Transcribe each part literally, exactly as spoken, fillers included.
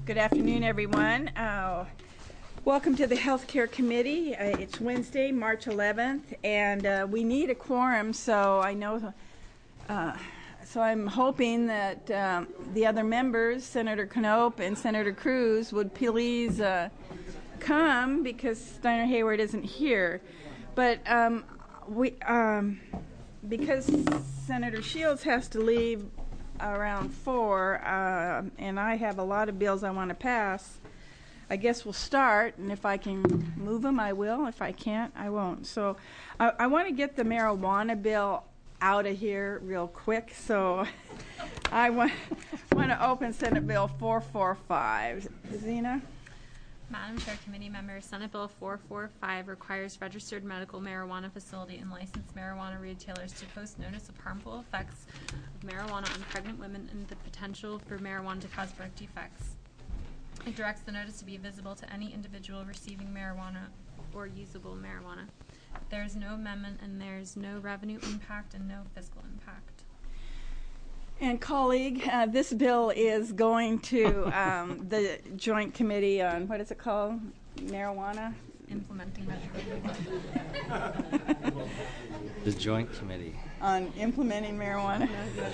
Good afternoon, everyone. Uh, welcome to the Healthcare Committee. Uh, it's Wednesday, March eleventh, and uh, we need a quorum, so I know, uh, so I'm hoping that um, the other members, Senator Knopp and Senator Cruz, would please uh, come because Steiner Hayward isn't here. But um, we, um, because Senator Shields has to leave around four, uh, and I have a lot of bills I want to pass, I guess we'll start, and if I can move them, I will. If I can't, I won't. So I, I want to get the marijuana bill out of here real quick, so I want, want to open Senate Bill four forty-five. Zena? Madam Chair, committee members, Senate Bill four forty-five requires registered medical marijuana facility and licensed marijuana retailers to post notice of harmful effects of marijuana on pregnant women and the potential for marijuana to cause birth defects. It directs the notice to be visible to any individual receiving marijuana or usable marijuana. There is no amendment and there is no revenue impact and no fiscal impact. And colleague, uh, this bill is going to um, the Joint Committee on, what is it called? Marijuana? Implementing measures. The Joint Committee. On implementing marijuana?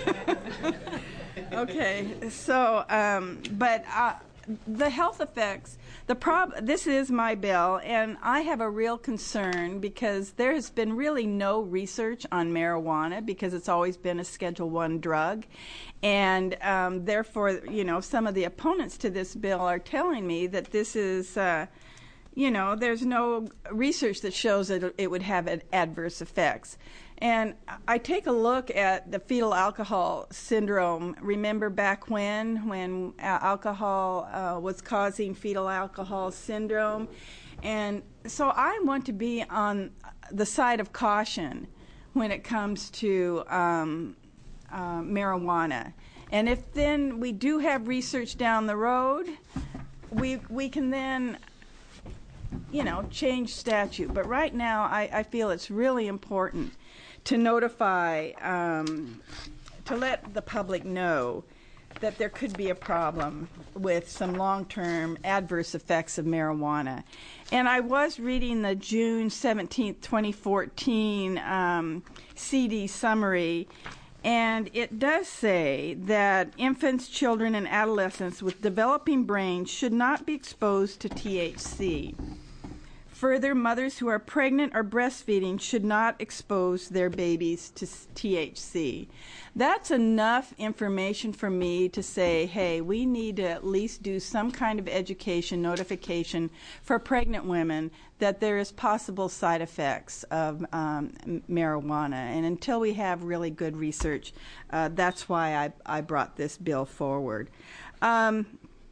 Okay, so, um, but uh, the health effects, the prob this is my bill, and I have a real concern because there has been really no research on marijuana because it's always been a Schedule One drug, and um, therefore, you know, some of the opponents to this bill are telling me that this is, uh, you know, there's no research that shows that it would have ad adverse effects. And I take a look at the fetal alcohol syndrome. Remember back when, when uh, alcohol uh, was causing fetal alcohol syndrome? And so I want to be on the side of caution when it comes to um, uh, marijuana. And if then we do have research down the road, we, we can then, you know, change statute. But right now I, I feel it's really important to notify, um, to let the public know that there could be a problem with some long-term adverse effects of marijuana. And I was reading the June seventeenth, twenty fourteen um, C D summary, and it does say that infants, children, and adolescents with developing brains should not be exposed to T H C. Further, mothers who are pregnant or breastfeeding should not expose their babies to T H C. That's enough information for me to say, hey, we need to at least do some kind of education notification for pregnant women that there is possible side effects of um, marijuana. And until we have really good research, uh, that's why I, I brought this bill forward. Um,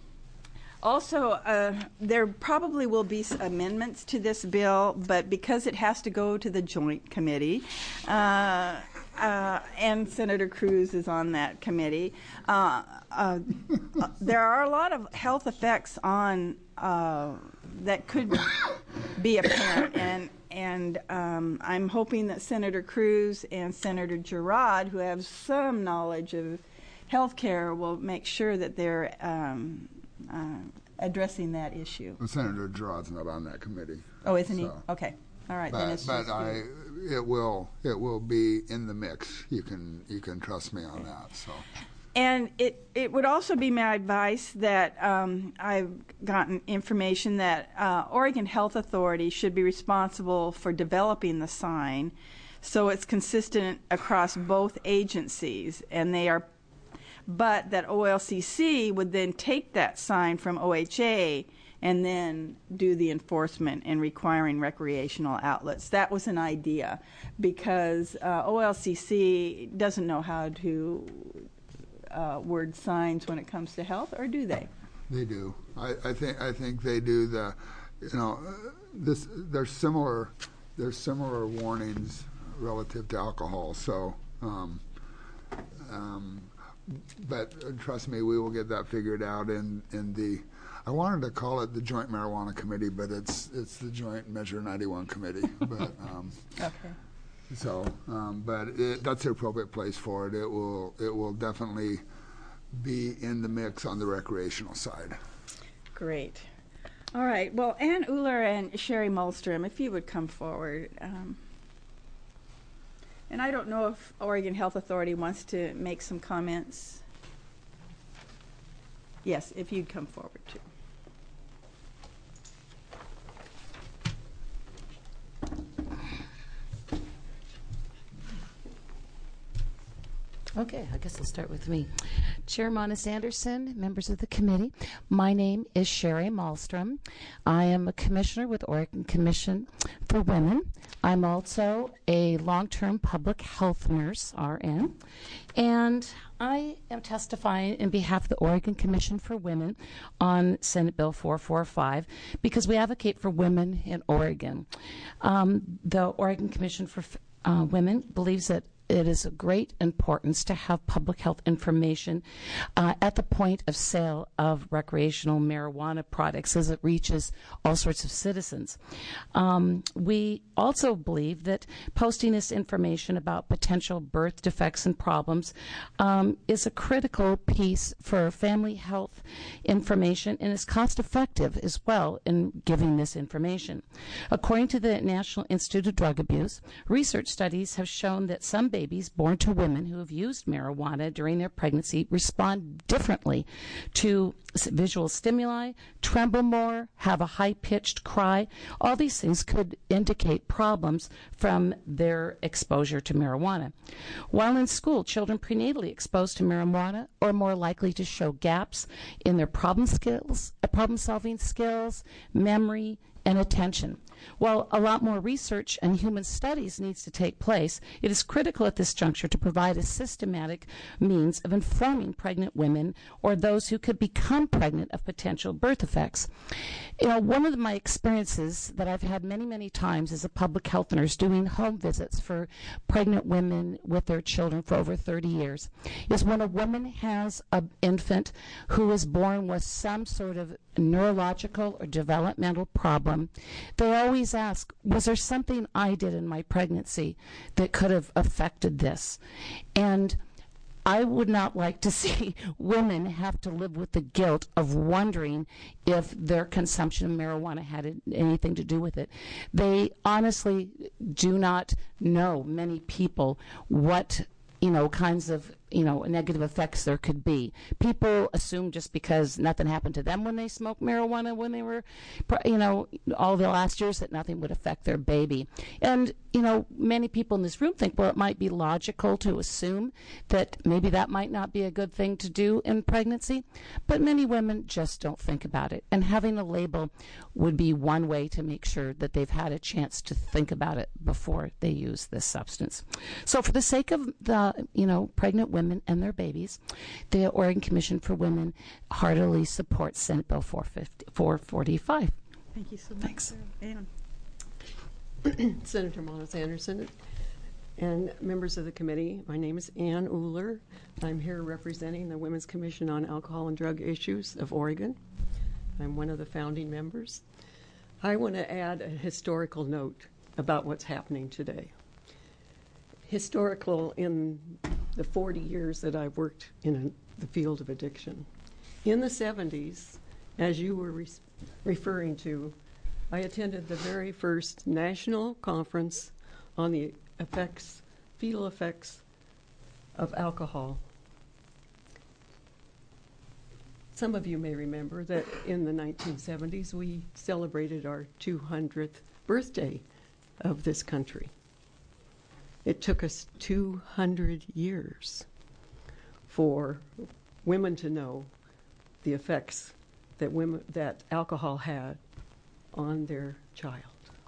Also, uh, there probably will be amendments to this bill, but because it has to go to the Joint Committee, uh, uh, and Senator Cruz is on that committee, uh, uh, there are a lot of health effects on uh, that could be apparent, and and um, I'm hoping that Senator Cruz and Senator Girard, who have some knowledge of health care, will make sure that they're um, Uh, addressing that issue. Well, Senator Girard's not on that committee. Oh, isn't so. he? Okay, all right. But, then it's but just I, it will, it will be in the mix. You can, you can trust me on that. So. And it, it would also be my advice that um, I've gotten information that uh, Oregon Health Authority should be responsible for developing the sign, so it's consistent across both agencies, and they are. But that O L C C would then take that sign from O H A and then do the enforcement in requiring recreational outlets. That was an idea because uh, O L C C doesn't know how to uh, word signs when it comes to health, or do they? They do. I, I think I think they do. The, you know, uh, this there's similar there's similar warnings relative to alcohol. So. Um, um, But uh, trust me, we will get that figured out in, in the, I wanted to call it the Joint Marijuana Committee, but it's it's the Joint Measure ninety-one Committee. But um, okay. So, um, but it, that's the appropriate place for it. It will it will definitely be in the mix on the recreational side. Great. All right. Well, Ann Uller and Sherry Malmstrom, if you would come forward. Um, and I don't know if Oregon Health Authority wants to make some comments. Yes, if you'd come forward too. Okay, I guess I'll start with me. Chair Monis Anderson, members of the committee, my name is Sherry Malmstrom. I am a commissioner with Oregon Commission for Women. I'm also a long-term public health nurse, R N, and I am testifying in behalf of the Oregon Commission for Women on Senate Bill four forty-five because we advocate for women in Oregon. Um, the Oregon Commission for uh, Women believes that it is of great importance to have public health information uh, at the point of sale of recreational marijuana products as it reaches all sorts of citizens. Um, we also believe that posting this information about potential birth defects and problems um, is a critical piece for family health information and is cost effective as well in giving this information. According to the National Institute of Drug Abuse, research studies have shown that some babies born to women who have used marijuana during their pregnancy respond differently to visual stimuli, tremble more, have a high-pitched cry. All these things could indicate problems from their exposure to marijuana. While in school, children prenatally exposed to marijuana are more likely to show gaps in their problem skills, problem-solving skills, memory, and attention. While a lot more research and human studies needs to take place, it is critical at this juncture to provide a systematic means of informing pregnant women or those who could become pregnant of potential birth effects. You know, one of my experiences that I've had many, many times as a public health nurse doing home visits for pregnant women with their children for over thirty years is when a woman has an infant who is born with some sort of neurological or developmental problem, they always ask, was there something I did in my pregnancy that could have affected this? And I would not like to see women have to live with the guilt of wondering if their consumption of marijuana had anything to do with it. They honestly do not know, many people, what, you know, kinds of, you know, negative effects there could be. People assume just because nothing happened to them when they smoked marijuana when they were, you know, all the last years, that nothing would affect their baby. And, you know, many people in this room think, well, it might be logical to assume that maybe that might not be a good thing to do in pregnancy, but many women just don't think about it. And having a label would be one way to make sure that they've had a chance to think about it before they use this substance. So for the sake of the, you know, pregnant women and their babies, the Oregon Commission for Women heartily supports Senate Bill four forty-five. Thank you so much. Thanks. Ann. Senator Monis Anderson and members of the committee, my name is Ann Uller. I'm here representing the Women's Commission on Alcohol and Drug Issues of Oregon. I'm one of the founding members. I want to add a historical note about what's happening today. Historical in the forty years that I've worked in a, the field of addiction. In the seventies, as you were re- referring to, I attended the very first national conference on the effects, fetal effects of alcohol. Some of you may remember that in the nineteen seventies, we celebrated our two hundredth birthday of this country. It took us two hundred years for women to know the effects that women, that alcohol had on their child.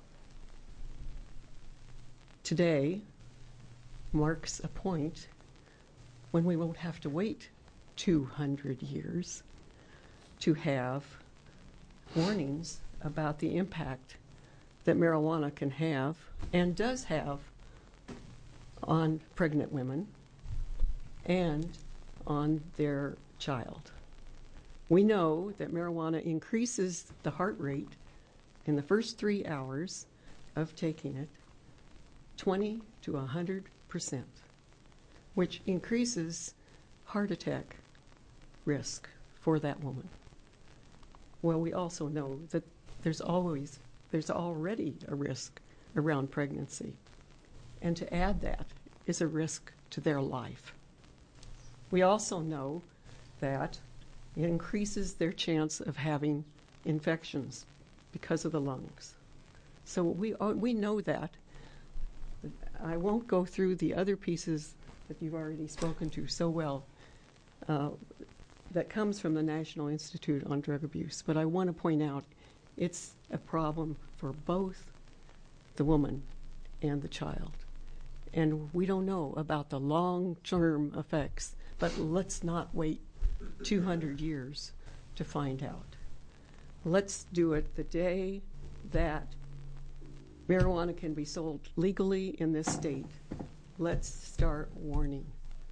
Today marks a point when we won't have to wait two hundred years to have warnings about the impact that marijuana can have and does have on pregnant women and on their child. We know that marijuana increases the heart rate in the first three hours of taking it twenty to one hundred percent, which increases heart attack risk for that woman. Well, we also know that there's always, there's already a risk around pregnancy. And to add that is a risk to their life. We also know that it increases their chance of having infections because of the lungs. So we, we know that. I won't go through the other pieces that you've already spoken to so well uh, that comes from the National Institute on Drug Abuse, but I want to point out it's a problem for both the woman and the child. And we don't know about the long-term effects, but let's not wait two hundred years to find out. Let's do it the day that marijuana can be sold legally in this state. Let's start warning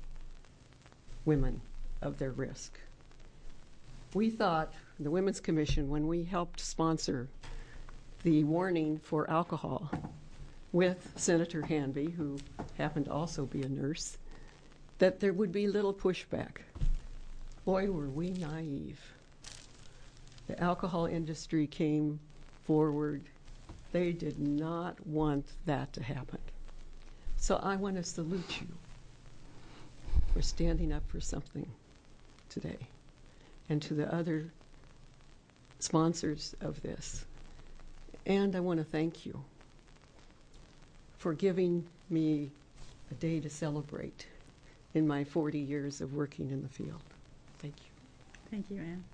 women of their risk. We thought, the Women's Commission, when we helped sponsor the warning for alcohol with Senator Hanby, who happened to also be a nurse, that there would be little pushback. Boy, were we naive. The alcohol industry came forward. They did not want that to happen. So I want to salute you for standing up for something today, and to the other sponsors of this. And I want to thank you for giving me a day to celebrate in my forty years of working in the field. Thank you. Thank you, Ann.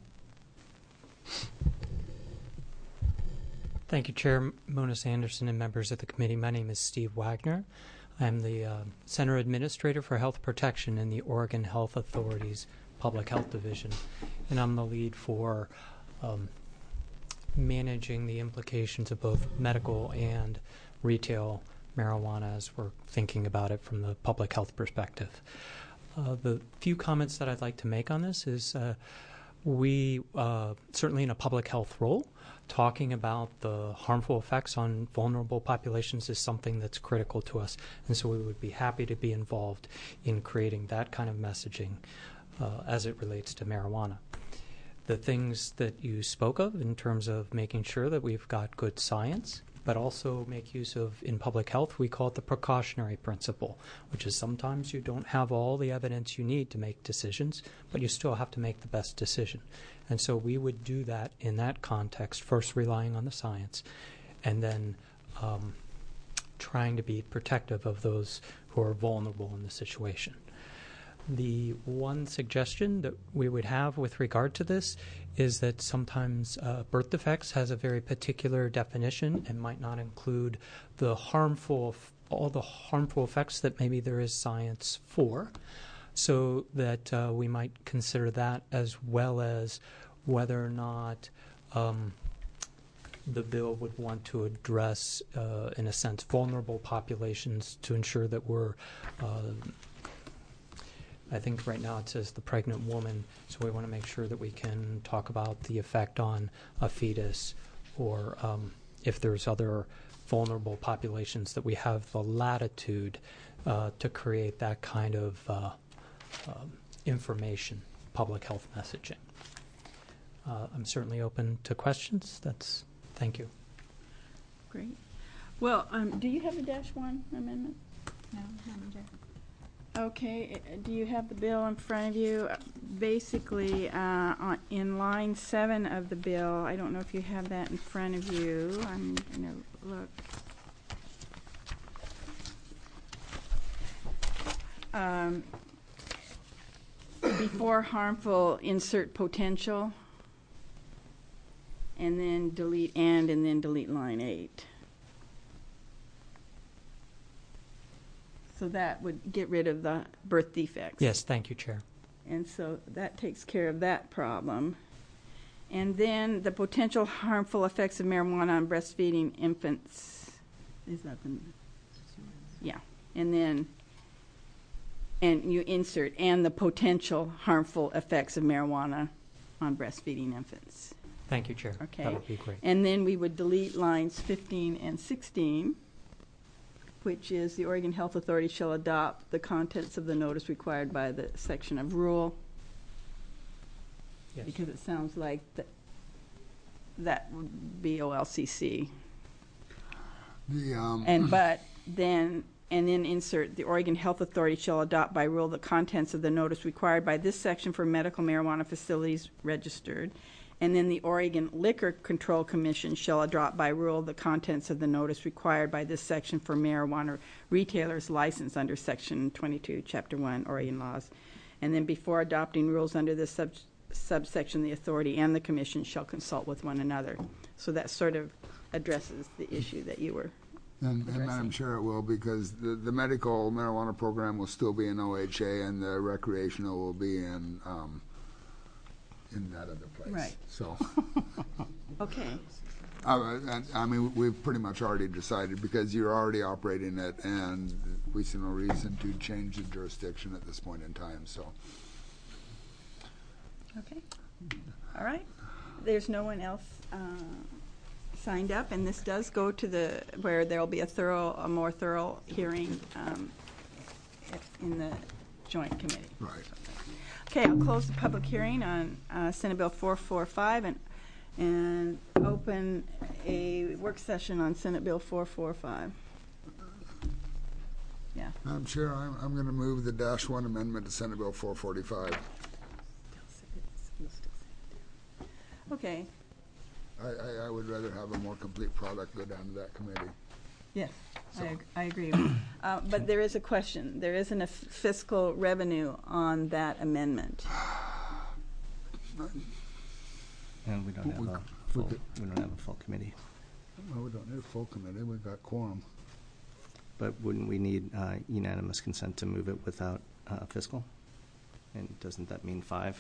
Thank you, Chair Mona Anderson and members of the committee. My name is Steve Wagner. I'm the uh, Center Administrator for Health Protection in the Oregon Health Authority's Public Health Division, and I'm the lead for um, managing the implications of both medical and retail marijuana as we're thinking about it from the public health perspective. Uh, the few comments that I'd like to make on this is uh, we, uh, certainly in a public health role, talking about the harmful effects on vulnerable populations is something that's critical to us, and so we would be happy to be involved in creating that kind of messaging uh, as it relates to marijuana. The things that you spoke of in terms of making sure that we've got good science, but also make use of, in public health, we call it the precautionary principle, which is sometimes you don't have all the evidence you need to make decisions, but you still have to make the best decision. And so we would do that in that context, first relying on the science, and then um, trying to be protective of those who are vulnerable in the situation. The one suggestion that we would have with regard to this is that sometimes uh, birth defects has a very particular definition and might not include the harmful, all the harmful effects that maybe there is science for, so that uh, we might consider that, as well as whether or not um, the bill would want to address, uh, in a sense, vulnerable populations to ensure that we're uh, I think right now it says the pregnant woman, so we want to make sure that we can talk about the effect on a fetus, or um, if there's other vulnerable populations, that we have the latitude uh, to create that kind of uh, um, information, public health messaging. Uh, I'm certainly open to questions. That's thank you. Great. Well, um, do you have the dash one amendment? No, Madam Chair. Okay, uh, do you have the bill in front of you? Uh, Basically, uh, on, in line seven of the bill, I don't know if you have that in front of you. I'm going to look. Um, before harmful, insert potential, and then delete and, and then delete line eight. So that would get rid of the birth defects. Yes, thank you, Chair. And so that takes care of that problem. And then the potential harmful effects of marijuana on breastfeeding infants. Is that the? Yeah. And then, and you insert, and the potential harmful effects of marijuana on breastfeeding infants. Thank you, Chair. Okay. That would be great. And then we would delete lines fifteen and sixteen, which is the Oregon Health Authority shall adopt the contents of the notice required by the section of rule. Yes. Because it sounds like the that would be O L C C. The, um, And but then and then insert the Oregon Health Authority shall adopt by rule the contents of the notice required by this section for medical marijuana facilities registered. And then the Oregon Liquor Control Commission shall adopt by rule the contents of the notice required by this section for marijuana retailers licensed under Section twenty-two, Chapter one, Oregon laws. And then before adopting rules under this sub subsection, the authority and the commission shall consult with one another. So that sort of addresses the issue that you were And, and Madam Chair, it will, because the, the medical marijuana program will still be in O H A, and the recreational will be in um, in that other place. Right. So, okay. uh, and, I mean, we've pretty much already decided, because you're already operating it, and we see no reason to change the jurisdiction at this point in time. So, Okay. All right. There's no one else uh, signed up, and this does go to the where there will be a thorough, a more thorough hearing um, if- in the joint committee. right. Okay, I'll close the public hearing on uh, Senate Bill four forty-five and and open a work session on Senate Bill four forty-five. Yeah. Madam Chair, I'm, I'm going to move the dash one amendment to Senate Bill four forty-five. Okay. I, I, I would rather have a more complete product go down to that committee. Yes, I, So- ag- I agree. Uh, but there is a question. There isn't a fiscal revenue on that amendment. And we don't have We- a we full, could- we don't have a full committee. Well, we don't need a full committee. We've got quorum. But wouldn't we need uh, unanimous consent to move it without uh, fiscal? And doesn't that mean five?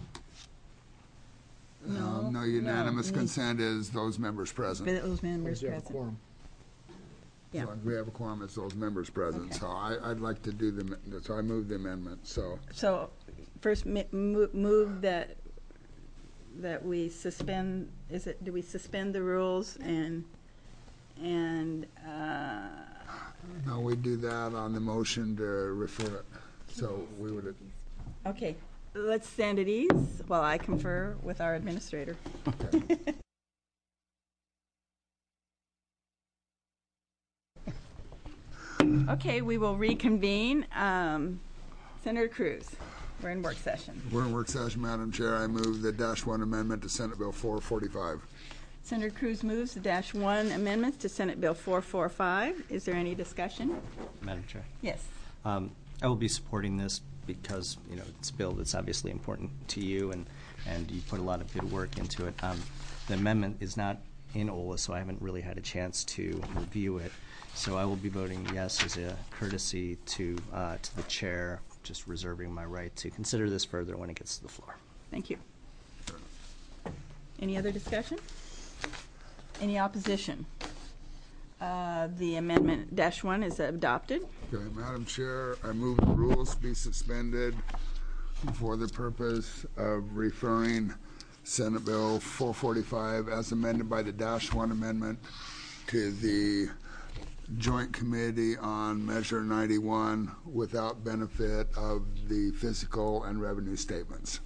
No, Um, No, no, unanimous it consent is those members present. Those members present. Yeah. So we have a quorum, it's those members present. Okay. So I, I'd like to do the, so I move the amendment, so. So, first, mi- mo- move that, that we suspend, is it, do we suspend the rules and, and, uh, No, we do that on the motion to refer it. So we would, okay, let's stand at ease while I confer with our administrator. Okay, we will reconvene. Um, Senator Cruz, we're in work session. we're in work session, Madam Chair. I move the dash one amendment to Senate Bill four forty-five. Senator Cruz moves the dash one amendments to Senate Bill four forty-five. Is there any discussion? Madam Chair. Yes. Um, I will be supporting this because, you know, it's a bill that's obviously important to you, and, and you put a lot of good work into it. Um, the amendment is not in O L A, so I haven't really had a chance to review it. So I will be voting yes as a courtesy to, uh, to the chair, just reserving my right to consider this further when it gets to the floor. Thank you. Any other discussion? Any opposition? Uh, The amendment dash one is adopted. Okay, Madam Chair, I move the rules be suspended for the purpose of referring Senate Bill four forty-five as amended by the dash one amendment to the Joint Committee on Measure ninety-one without benefit of the fiscal and revenue statements.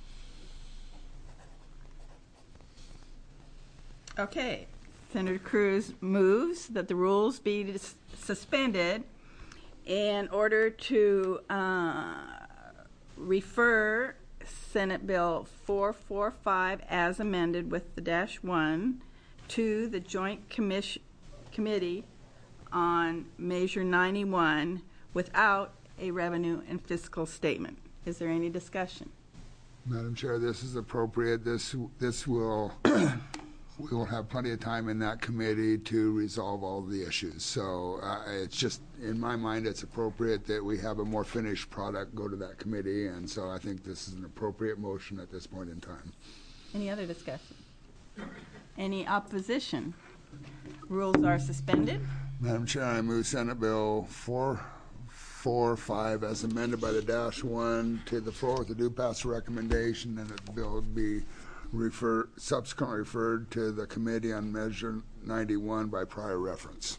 Okay. Senator Cruz moves that the rules be dis- suspended in order to uh, refer Senate Bill four forty-five as amended with the dash one to the Joint Commission Committee on Measure ninety-one without a revenue and fiscal statement. Is there any discussion? Madam Chair, this is appropriate. This, this will, we will have plenty of time in that committee to resolve all the issues. So uh, it's just, in my mind, it's appropriate that we have a more finished product go to that committee, and so I think this is an appropriate motion at this point in time. Any other discussion? Any opposition? Rules are suspended. Madam Chair, I move Senate Bill four forty-five as amended by the dash one to the floor with a due pass recommendation, and that the bill be refer, subsequently referred to the Committee on Measure ninety-one by prior reference.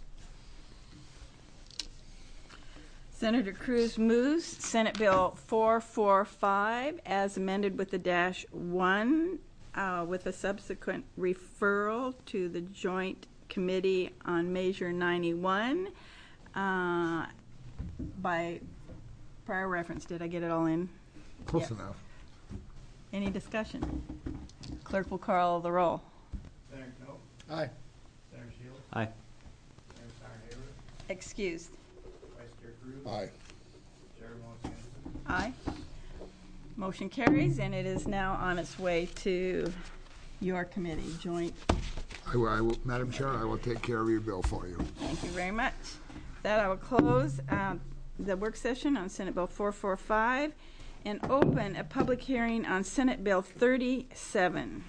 Senator Cruz moves Senate Bill four forty-five as amended with the dash one uh, with a subsequent referral to the Joint Committee on Measure ninety-one uh, by prior reference. Did I get it all in? Close Yes. enough. Any discussion? Clerk will call the roll. Senator Knoll, Aye. Senator Shields, Aye. Senator Tyron Haywood, Excused. Vice Chair Cruz, Aye. Chair Wallace Anderson. Aye. Motion carries, and it is now on its way to your committee, joint. I will, I will, Madam Chair, I will take care of your bill for you. Thank you very much. That I will close uh, the work session on Senate Bill four forty-five and open a public hearing on Senate Bill thirty-seven.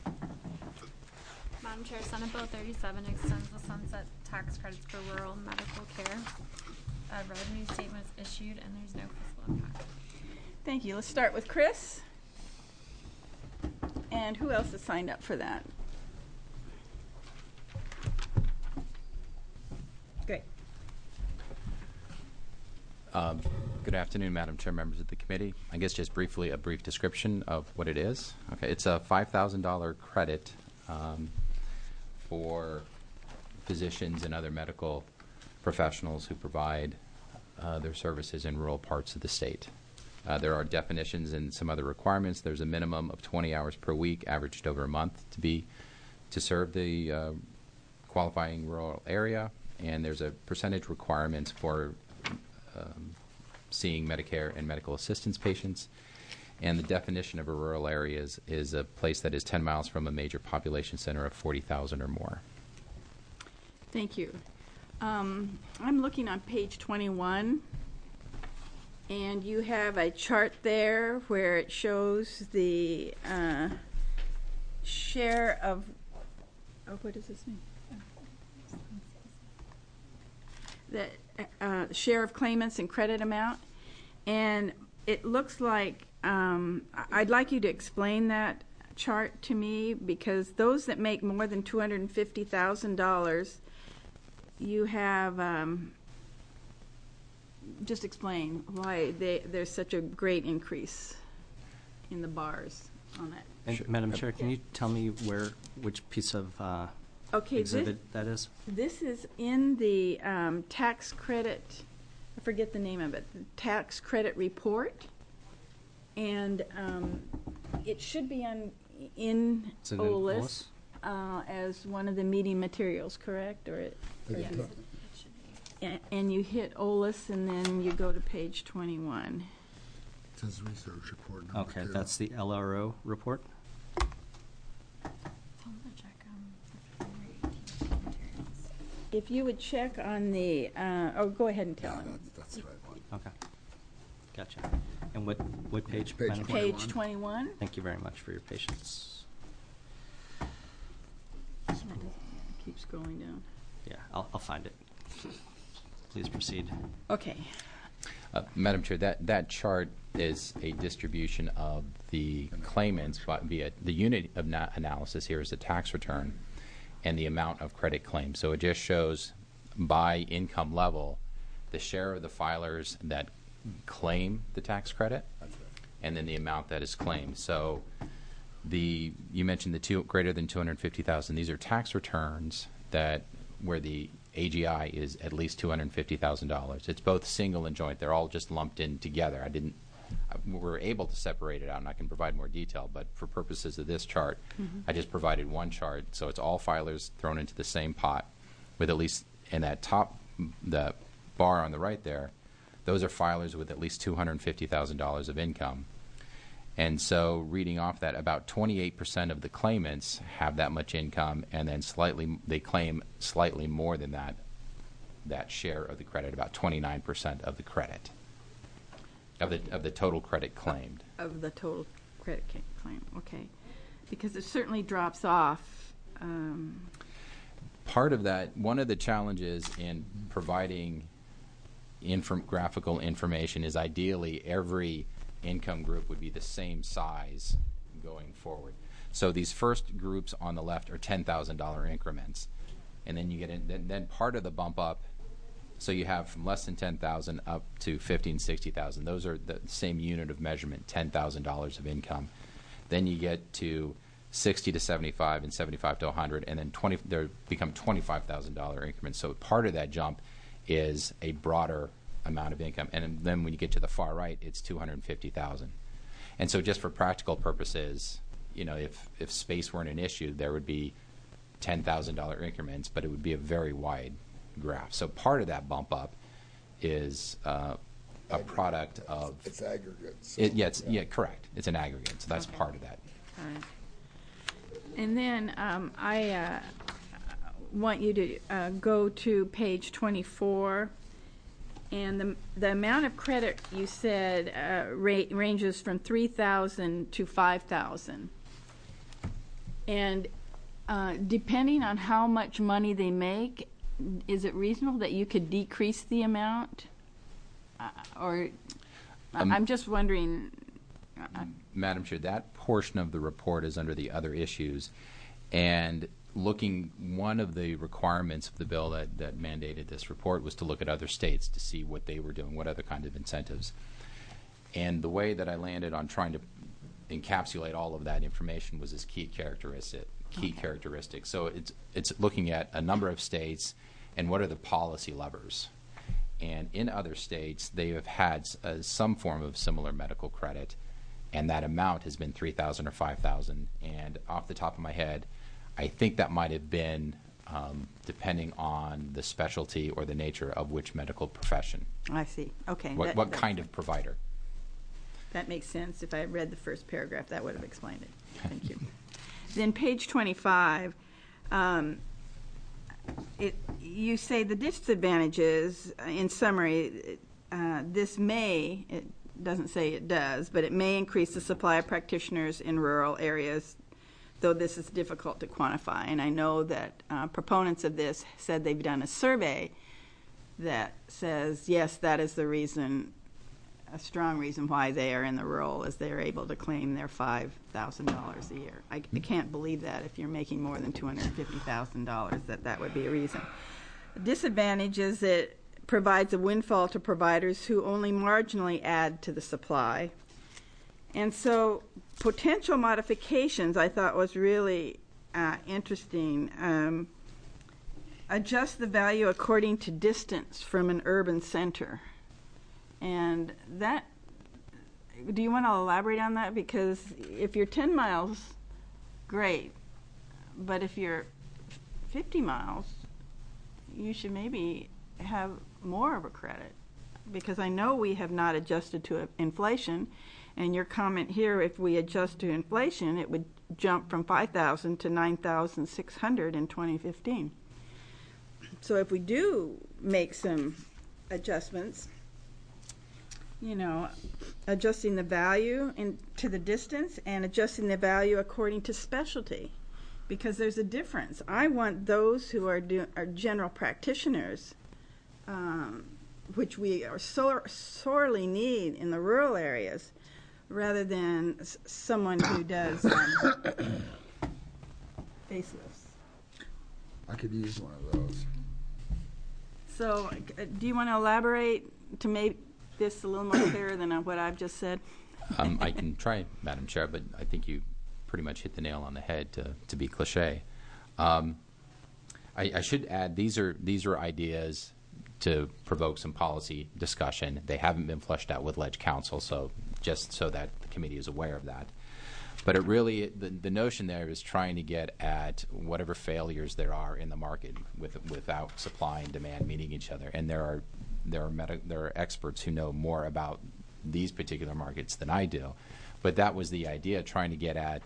Madam Chair, Senate Bill thirty-seven extends the sunset tax credits for rural medical care. A revenue statement is issued and there's no fiscal impact. Thank you. Let's start with Chris. And who else has signed up for that? Great. Um, Good afternoon, Madam Chair, members of the committee. I guess just briefly a brief description of what it is. Okay, it's a five thousand dollars credit um, for physicians and other medical professionals who provide uh, their services in rural parts of the state. Uh, there are definitions and some other requirements. There's a minimum of twenty hours per week, averaged over a month, to be to serve the uh, qualifying rural area, and there's a percentage requirement for um, seeing Medicare and medical assistance patients. And the definition of a rural area is, is a place that is ten miles from a major population center of forty thousand or more. Thank you. Um, I'm looking on page twenty-one, and you have a chart there where it shows the uh, share of, oh, what does this mean? The uh, share of claimants and credit amount, and it looks like um, I- I'd like you to explain that chart to me, because those that make more than two hundred fifty thousand dollars, you have um, just explain why they, there's such a great increase in the bars on that. And Sure. Madam Chair, can you tell me where, which piece of uh, Okay, this, exhibit that is? this is in the um, tax credit, I forget the name of it, the tax credit report, and um, it should be on in Is it in O O L I L I S S? uh, as one of the meeting materials, correct? Or it, Page yes. tw- A- and you hit O L I S, and then you go to page twenty-one. It says research report number Okay, two. that's the L R O report. Tell them to check um, the preliminary materials. If you would check on the, uh, oh, go ahead and tell Yeah, him. that's, that's the right one. Okay. Gotcha. And what, what page? Page Madam Chair? twenty. Page twenty-one. Thank you very much for your patience. Keep scrolling down. Yeah, I'll, I'll find it. Please proceed. Okay. Uh, Madam Chair, that, that chart is a distribution of the claimants but via the unit of na- analysis here is the tax return and the amount of credit claims. So it just shows by income level the share of the filers that claim the tax credit and then the amount that is claimed. So the you mentioned the two greater than two hundred fifty thousand. These are tax returns that where the A G I is at least two hundred fifty thousand dollars. It's both single and joint. They're all just lumped in together. I didn't. I, we're able to separate it out, and I can provide more detail. But for purposes of this chart, Mm-hmm. I just provided one chart, so it's all filers thrown into the same pot, with at least in that top the bar on the right there. Those are filers with at least two hundred fifty thousand dollars of income. And so reading off that, about twenty-eight percent of the claimants have that much income, and then slightly they claim slightly more than that, that share of the credit, about twenty-nine percent of the credit, of the of the total credit claimed. Of the total credit ca- claim, okay. Because it certainly drops off. Um, Part of that, one of the challenges in providing inform- graphical information is ideally every income group would be the same size going forward. So these first groups on the left are ten thousand dollars increments. And then you get in, then, then part of the bump up, so you have from less than ten thousand dollars up to fifteen, sixty thousand dollars. Those are the same unit of measurement, ten thousand dollars of income. Then you get to sixty to seventy-five, and seventy-five to one hundred, and then twenty. There become twenty-five thousand dollar increments. So part of that jump is a broader amount of income, and then when you get to the far right, it's two hundred fifty thousand. And so, just for practical purposes, you know, if if space weren't an issue, there would be ten thousand dollar increments, but it would be a very wide graph. So part of that bump up is uh, a product of It's aggregate. So, it, yeah, it's, yeah, correct. It's an aggregate, so that's Okay. part of that. All right. And then um, I uh, want you to uh, go to page twenty-four, and the the amount of credit you said uh, ra- ranges from three thousand to five thousand, and uh, depending on how much money they make, is it reasonable that you could decrease the amount, uh, or I- Um, I'm just wondering. Uh, Madam Chair, that portion of the report is under the other issues, and looking, one of the requirements of the bill that, that mandated this report was to look at other states to see what they were doing, what other kind of incentives. And the way that I landed on trying to encapsulate all of that information was as key characteristic, key Okay. characteristics. So it's it's looking at a number of states and what are the policy levers. And in other states, they have had uh, some form of similar medical credit, and that amount has been three thousand or five thousand. And off the top of my head, I think that might have been um, depending on the specialty or the nature of which medical profession, I see. Okay. what, that- what that- kind of provider. That makes sense. If I had read the first paragraph, that would have explained it. Thank you. Then page twenty-five, um, it, you say the disadvantages, uh, in summary, uh, this may, it doesn't say it does, but it may increase the supply of practitioners in rural areas, though this is difficult to quantify. And I know that uh, proponents of this said they've done a survey that says, yes, that is the reason, a strong reason why they are in the rural, is they're able to claim their five thousand dollars a year. I, I can't believe that if you're making more than two hundred fifty thousand dollars, that that would be a reason. The disadvantage is it provides a windfall to providers who only marginally add to the supply. And so potential modifications I thought was really uh, interesting. Um, adjust the value according to distance from an urban center. And that, do you want to elaborate on that? Because if you're ten miles, great. But if you're fifty miles, you should maybe have more of a credit. Because I know we have not adjusted to inflation. And your comment here, if we adjust to inflation, it would jump from five thousand to nine thousand six hundred in twenty fifteen. So if we do make some adjustments, you know, adjusting the value in, to the distance and adjusting the value according to specialty, because there's a difference. I want those who are, do, are general practitioners, um, which we are so, sorely need in the rural areas, rather than s- someone who does um, facelifts. I could use one of those. So, uh, do you want to elaborate to make this a little more clear than uh, what I've just said? Um, I can try, Madam Chair, but I think you pretty much hit the nail on the head to, to be cliche. Um, I, I should add, these are these are ideas to provoke some policy discussion. They haven't been fleshed out with Ledge Council, so just so that the committee is aware of that. But it really, the, the notion there is trying to get at whatever failures there are in the market with, without supply and demand meeting each other. And there are there are meta, there are experts who know more about these particular markets than I do. But that was the idea, trying to get at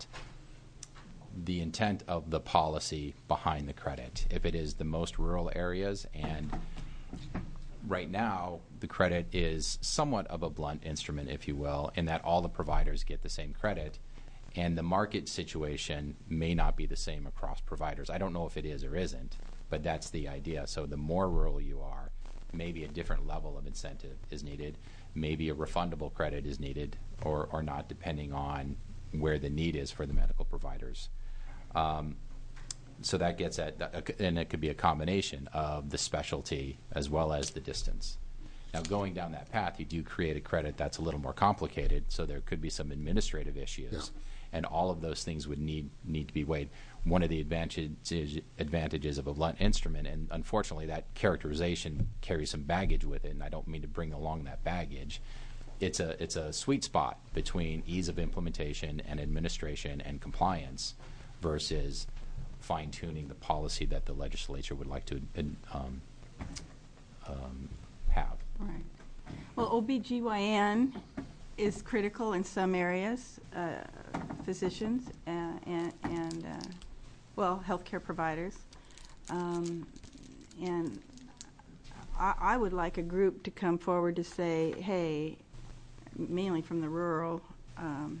the intent of the policy behind the credit. If it is the most rural areas, and right now the credit is somewhat of a blunt instrument, if you will, in that all the providers get the same credit, and the market situation may not be the same across providers. I don't know if it is or isn't, but that's the idea. So the more rural you are, maybe a different level of incentive is needed. Maybe a refundable credit is needed, or, or not, depending on where the need is for the medical providers. Um, so that gets at, and it could be a combination of the specialty as well as the distance. Now, going down that path, you do create a credit that's a little more complicated, so there could be some administrative issues. Yeah. and all of those things would need need to be weighed. One of the advantages advantages of a blunt instrument, and unfortunately that characterization carries some baggage with it, and I don't mean to bring along that baggage. It's a it's a sweet spot between ease of implementation and administration and compliance versus fine-tuning the policy that the legislature would like to um, um, have. Right. Well, O B G Y N is critical in some areas, uh, physicians uh, and, and uh, well, healthcare providers. Um, and I, I would like a group to come forward to say, hey, mainly from the rural um,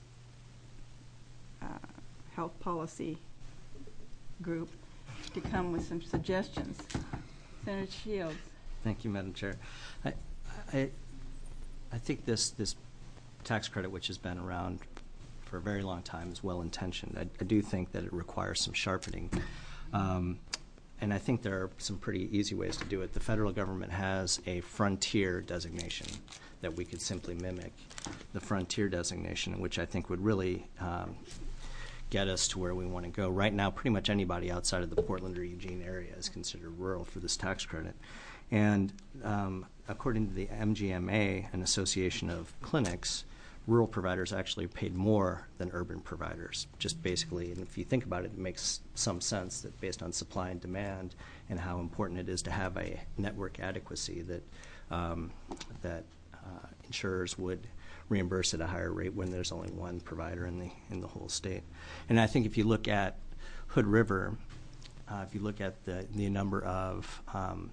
uh, health policy group, to come with some suggestions. Senator Shields. Thank you, Madam Chair. I, I, I think this this tax credit, which has been around for a very long time, is well intentioned. I, I do think that it requires some sharpening, um, and I think there are some pretty easy ways to do it. The federal government has a frontier designation that we could simply mimic, the frontier designation, which I think would really um, get us to where we want to go. Right now, pretty much anybody outside of the Portland or Eugene area is considered rural for this tax credit. And um, according to the M G M A, an association of clinics, rural providers actually are paid more than urban providers, just basically. And if you think about it, it makes some sense that based on supply and demand and how important it is to have a network adequacy, that um, that uh, insurers would reimburse at a higher rate when there's only one provider in the in the whole state. And I think if you look at Hood River, uh, if you look at the the number of um,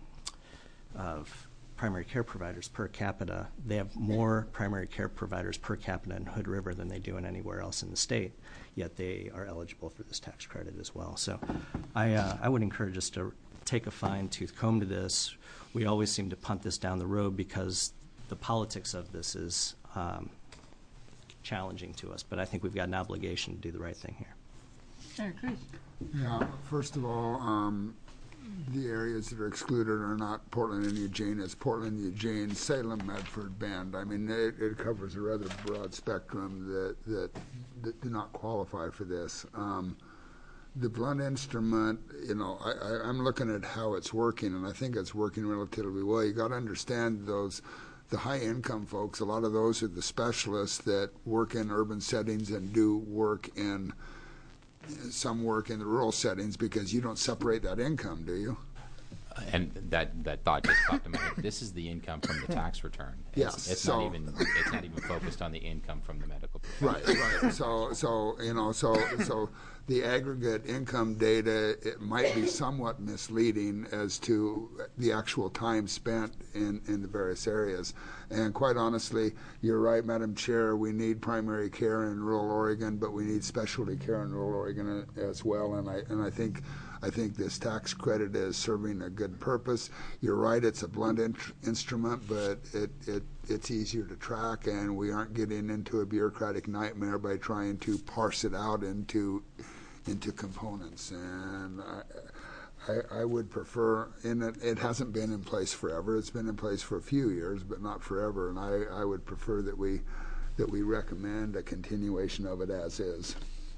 of primary care providers per capita, they have more primary care providers per capita in Hood River than they do in anywhere else in the state, yet they are eligible for this tax credit as well. So I, uh, I would encourage us to take a fine-tooth comb to this. We always seem to punt this down the road because the politics of this is um, challenging to us, but I think we've got an obligation to do the right thing here. Senator Cruz. Yeah, first of all, um, the areas that are excluded are not Portland and Eugene. It's Portland, Eugene, Salem, Medford, Bend. I mean, it, it covers a rather broad spectrum that, that, that do not qualify for this. Um, the blunt instrument, you know, I, I, I'm looking at how it's working, and I think it's working relatively well. You got to understand those, the high-income folks. A lot of those are the specialists that work in urban settings and do work in some work in the rural settings, because you don't separate that income, do you? Uh, and that, that thought just popped in my head. This is the income from the tax return. It's, Yes, it's so- not even it's not even focused on the income from the medical profession. Right, right. So, so you know, so so the aggregate income data, it might be somewhat misleading as to the actual time spent in, in the various areas. And quite honestly, you're right, Madam Chair, we need primary care in rural Oregon, but we need specialty care in rural Oregon as well. And I and I think I think this tax credit is serving a good purpose. You're right, it's a blunt in- instrument, but it, it it's easier to track, and we aren't getting into a bureaucratic nightmare by trying to parse it out into into components. And I, I, I would prefer, and it, it hasn't been in place forever. It's been in place for a few years, but not forever. And I, I would prefer that we that we recommend a continuation of it as is.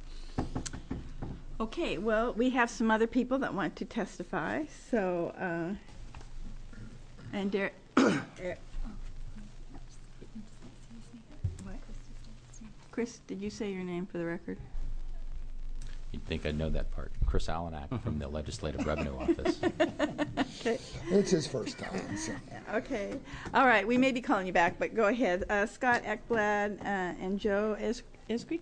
Okay, well, we have some other people that want to testify. So, uh, and Derek. Derek. What? Chris, did you say your name for the record? You'd think I'd know that part. Chris Allenak from the Legislative Revenue Office. Okay. It's his first time. So. Okay. All right. We may be calling you back, but go ahead. Uh, Scott Ekblad uh, and Joe Es- Esquik.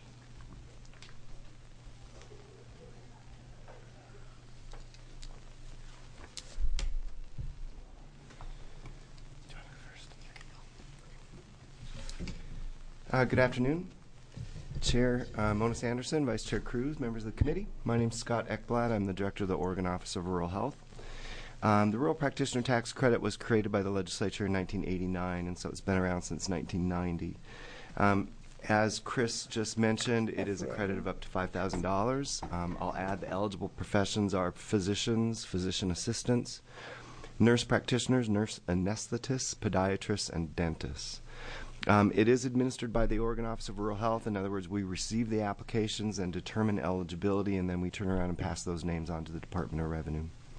Uh, good afternoon. Chair uh, Mona Sanderson, Vice Chair Cruz, members of the committee. My name is Scott Ekblad. I'm the Director of the Oregon Office of Rural Health. Um, the Rural Practitioner Tax Credit was created by the legislature in nineteen eighty-nine, and so it's been around since nineteen ninety. Um, as Chris just mentioned, it is a credit of up to five thousand dollars. Um, I'll add the eligible professions are physicians, physician assistants, nurse practitioners, nurse anesthetists, podiatrists, and dentists. Um, it is administered by the Oregon Office of Rural Health. In other words, we receive the applications and determine eligibility, and then we turn around and pass those names on to the Department of Revenue.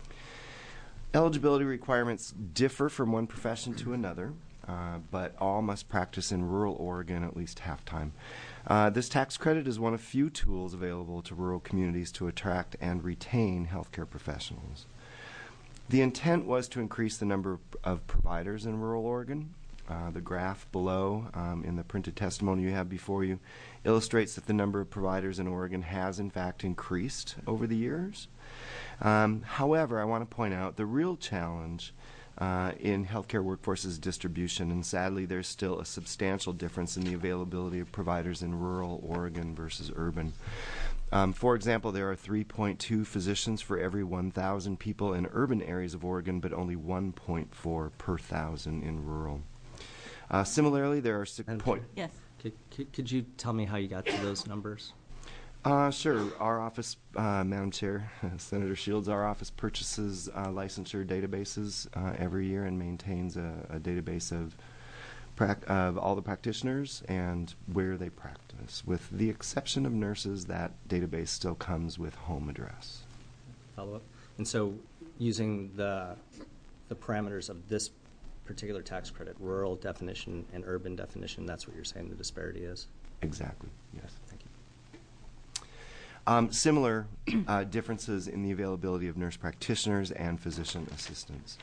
Eligibility requirements differ from one profession to another, uh, but all must practice in rural Oregon at least half-time. Uh, this tax credit is one of few tools available to rural communities to attract and retain healthcare professionals. The intent was to increase the number of providers in rural Oregon. Uh, the graph below um, in the printed testimony you have before you illustrates that the number of providers in Oregon has in fact increased over the years. Um, however, I want to point out the real challenge uh, in healthcare workforce's distribution, and sadly there's still a substantial difference in the availability of providers in rural Oregon versus urban. Um, for example, there are three point two physicians for every one thousand people in urban areas of Oregon, but only one point four per thousand in rural. Uh, similarly, there are six point. Yes. Could, could, could you tell me how you got to those numbers? Uh, sure. Our office, uh, Madam Chair, Senator Shields, our office purchases uh, licensure databases uh, every year and maintains a, a database of, prac- of all the practitioners and where they practice. With the exception of nurses, that database still comes with home address. Follow up. And so, using the the parameters of this particular tax credit, rural definition and urban definition, that's what you're saying the disparity is? Exactly, yes. Thank you. Um, similar uh, differences in the availability of nurse practitioners and physician assistants.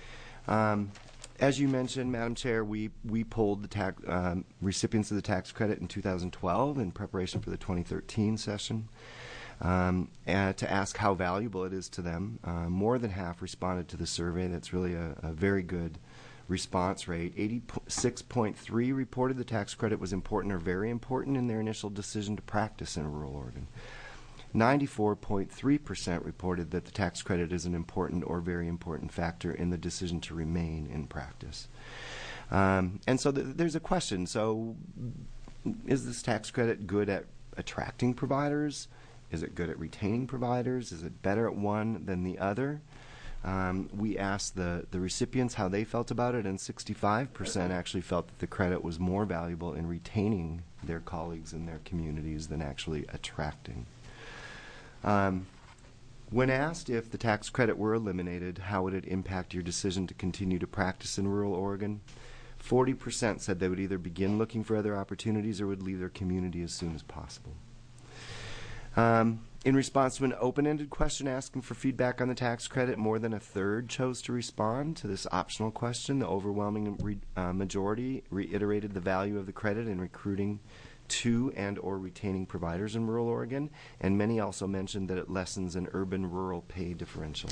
Um, as you mentioned, Madam Chair, we, we polled the tax, um, recipients of the tax credit in two thousand twelve in preparation for the twenty thirteen session um, and to ask how valuable it is to them. Uh, more than half responded to the survey. That's really a, a very good response rate. eighty-six point three reported the tax credit was important or very important in their initial decision to practice in rural Oregon. ninety-four point three percent reported that the tax credit is an important or very important factor in the decision to remain in practice. Um, and so th- there's a question. So is this tax credit good at attracting providers? Is it good at retaining providers? Is it better at one than the other? Um, we asked the, the recipients how they felt about it, and sixty-five percent actually felt that the credit was more valuable in retaining their colleagues in their communities than actually attracting. Um, when asked if the tax credit were eliminated, how would it impact your decision to continue to practice in rural Oregon? forty percent said they would either begin looking for other opportunities or would leave their community as soon as possible. Um, in response to an open-ended question asking for feedback on the tax credit, more than a third chose to respond to this optional question. The overwhelming re- uh, majority reiterated the value of the credit in recruiting to and or retaining providers in rural Oregon, and many also mentioned that it lessens an urban-rural pay differential.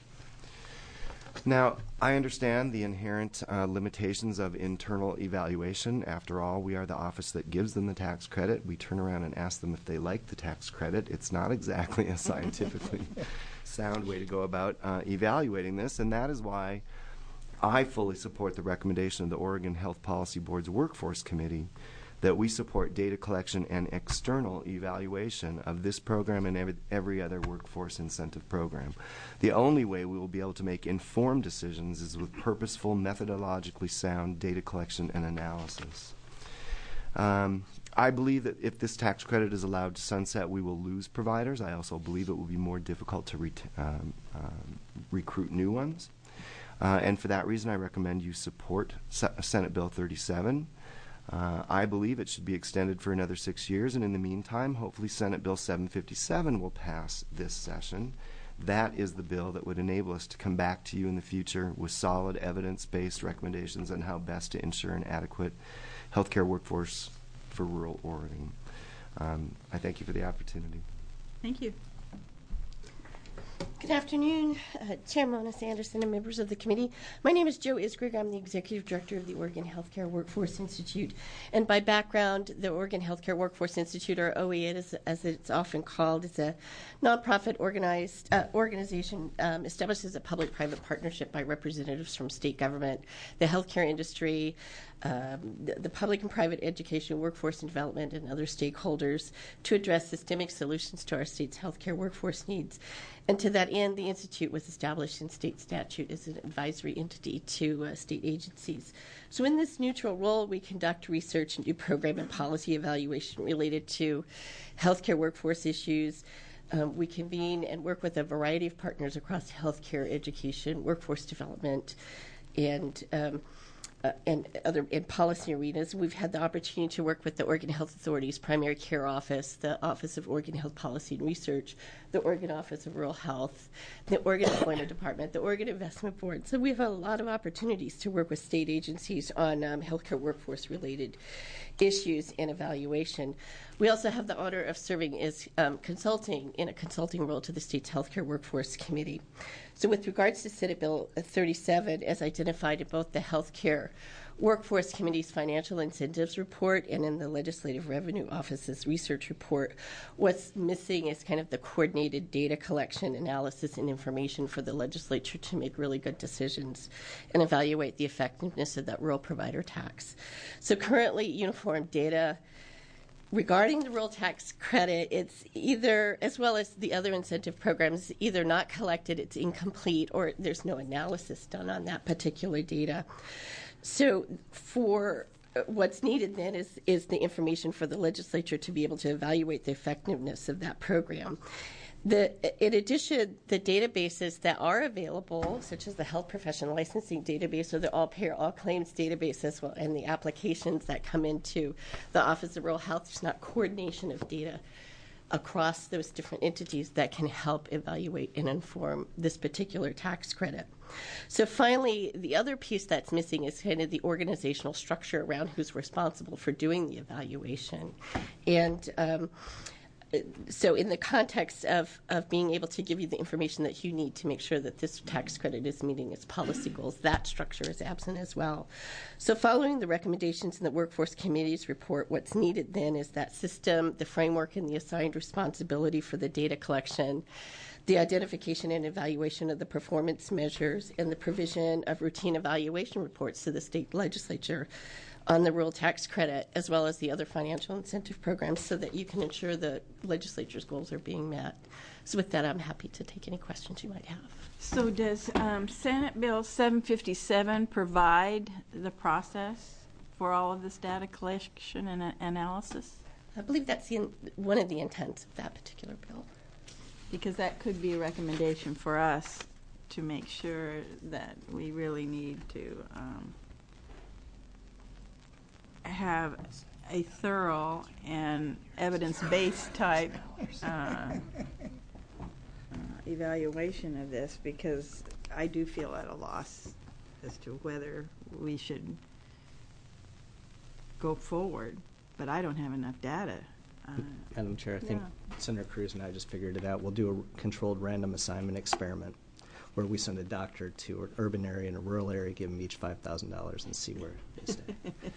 Now, I understand the inherent uh, limitations of internal evaluation. After all, we are the office that gives them the tax credit. We turn around and ask them if they like the tax credit. It's not exactly a scientifically sound way to go about uh, evaluating this, and that is why I fully support the recommendation of the Oregon Health Policy Board's Workforce Committee that we support data collection and external evaluation of this program and every, every other workforce incentive program. The only way we will be able to make informed decisions is with purposeful, methodologically sound data collection and analysis. Um, I believe that if this tax credit is allowed to sunset, we will lose providers. I also believe it will be more difficult to ret- um, um, recruit new ones. Uh, and for that reason, I recommend you support Se- Senate Bill thirty-seven. Uh, I believe it should be extended for another six years, and in the meantime, hopefully Senate Bill seven fifty-seven will pass this session. That is the bill that would enable us to come back to you in the future with solid evidence-based recommendations on how best to ensure an adequate healthcare workforce for rural Oregon. Um, I thank you for the opportunity. Thank you. Good afternoon, uh, Chair Mona Sanderson and members of the committee. My name is Jo Isgrig. I'm the Executive Director of the Oregon Healthcare Workforce Institute. And by background, the Oregon Healthcare Workforce Institute, or O E I T as, as it's often called, is a nonprofit organized uh, organization um, established as a public-private partnership by representatives from state government, the healthcare industry, um, the, the public and private education, workforce and development, and other stakeholders to address systemic solutions to our state's healthcare workforce needs. And to that end, the Institute was established in state statute as an advisory entity to uh, state agencies. So in this neutral role, we conduct research and do program and policy evaluation related to healthcare workforce issues. Um, we convene and work with a variety of partners across healthcare, education, workforce development, and um, Uh, and other in policy arenas. We've had the opportunity to work with the Oregon Health Authority's Primary Care Office, the Office of Oregon Health Policy and Research, the Oregon Office of Rural Health, the Oregon Employment Department, the Oregon Investment Board. So we have a lot of opportunities to work with state agencies on um, healthcare workforce-related issues and evaluation. We also have the honor of serving as um, consulting in a consulting role to the state's Healthcare Workforce Committee. So with regards to Senate Bill thirty-seven, as identified in both the Healthcare Workforce Committee's Financial Incentives Report and in the Legislative Revenue Office's research report, what's missing is kind of the coordinated data collection, analysis, and information for the legislature to make really good decisions and evaluate the effectiveness of that rural provider tax. So currently, uniform data regarding the rural tax credit, it's either, as well as the other incentive programs, either not collected, it's incomplete, or there's no analysis done on that particular data. So for what's needed then is, is the information for the legislature to be able to evaluate the effectiveness of that program. The, in addition, the databases that are available, such as the health profession licensing database or the all payer, all claims database as well, and the applications that come into the Office of Rural Health, there's not coordination of data across those different entities that can help evaluate and inform this particular tax credit. So finally, the other piece that's missing is kind of the organizational structure around who's responsible for doing the evaluation. And um, so in the context of, of being able to give you the information that you need to make sure that this tax credit is meeting its policy goals, that structure is absent as well. So following the recommendations in the Workforce Committee's report, what's needed then is that system, the framework, and the assigned responsibility for the data collection, the identification and evaluation of the performance measures, and the provision of routine evaluation reports to the state legislature on the rural tax credit, as well as the other financial incentive programs, so that you can ensure the legislature's goals are being met. So with that, I'm happy to take any questions you might have. So does um, Senate Bill seven fifty-seven provide the process for all of this data collection and uh, analysis? I believe that's the in, one of the intents of that particular bill. Because that could be a recommendation for us to make sure that we really need to um, have a thorough and evidence-based type uh, uh, evaluation of this, because I do feel at a loss as to whether we should go forward, but I don't have enough data. Uh, Madam Chair, I think yeah. Senator Cruz and I just figured it out. We'll do a controlled random assignment experiment where we send a doctor to an urban area and a rural area, give them each five thousand dollars, and see where they stay.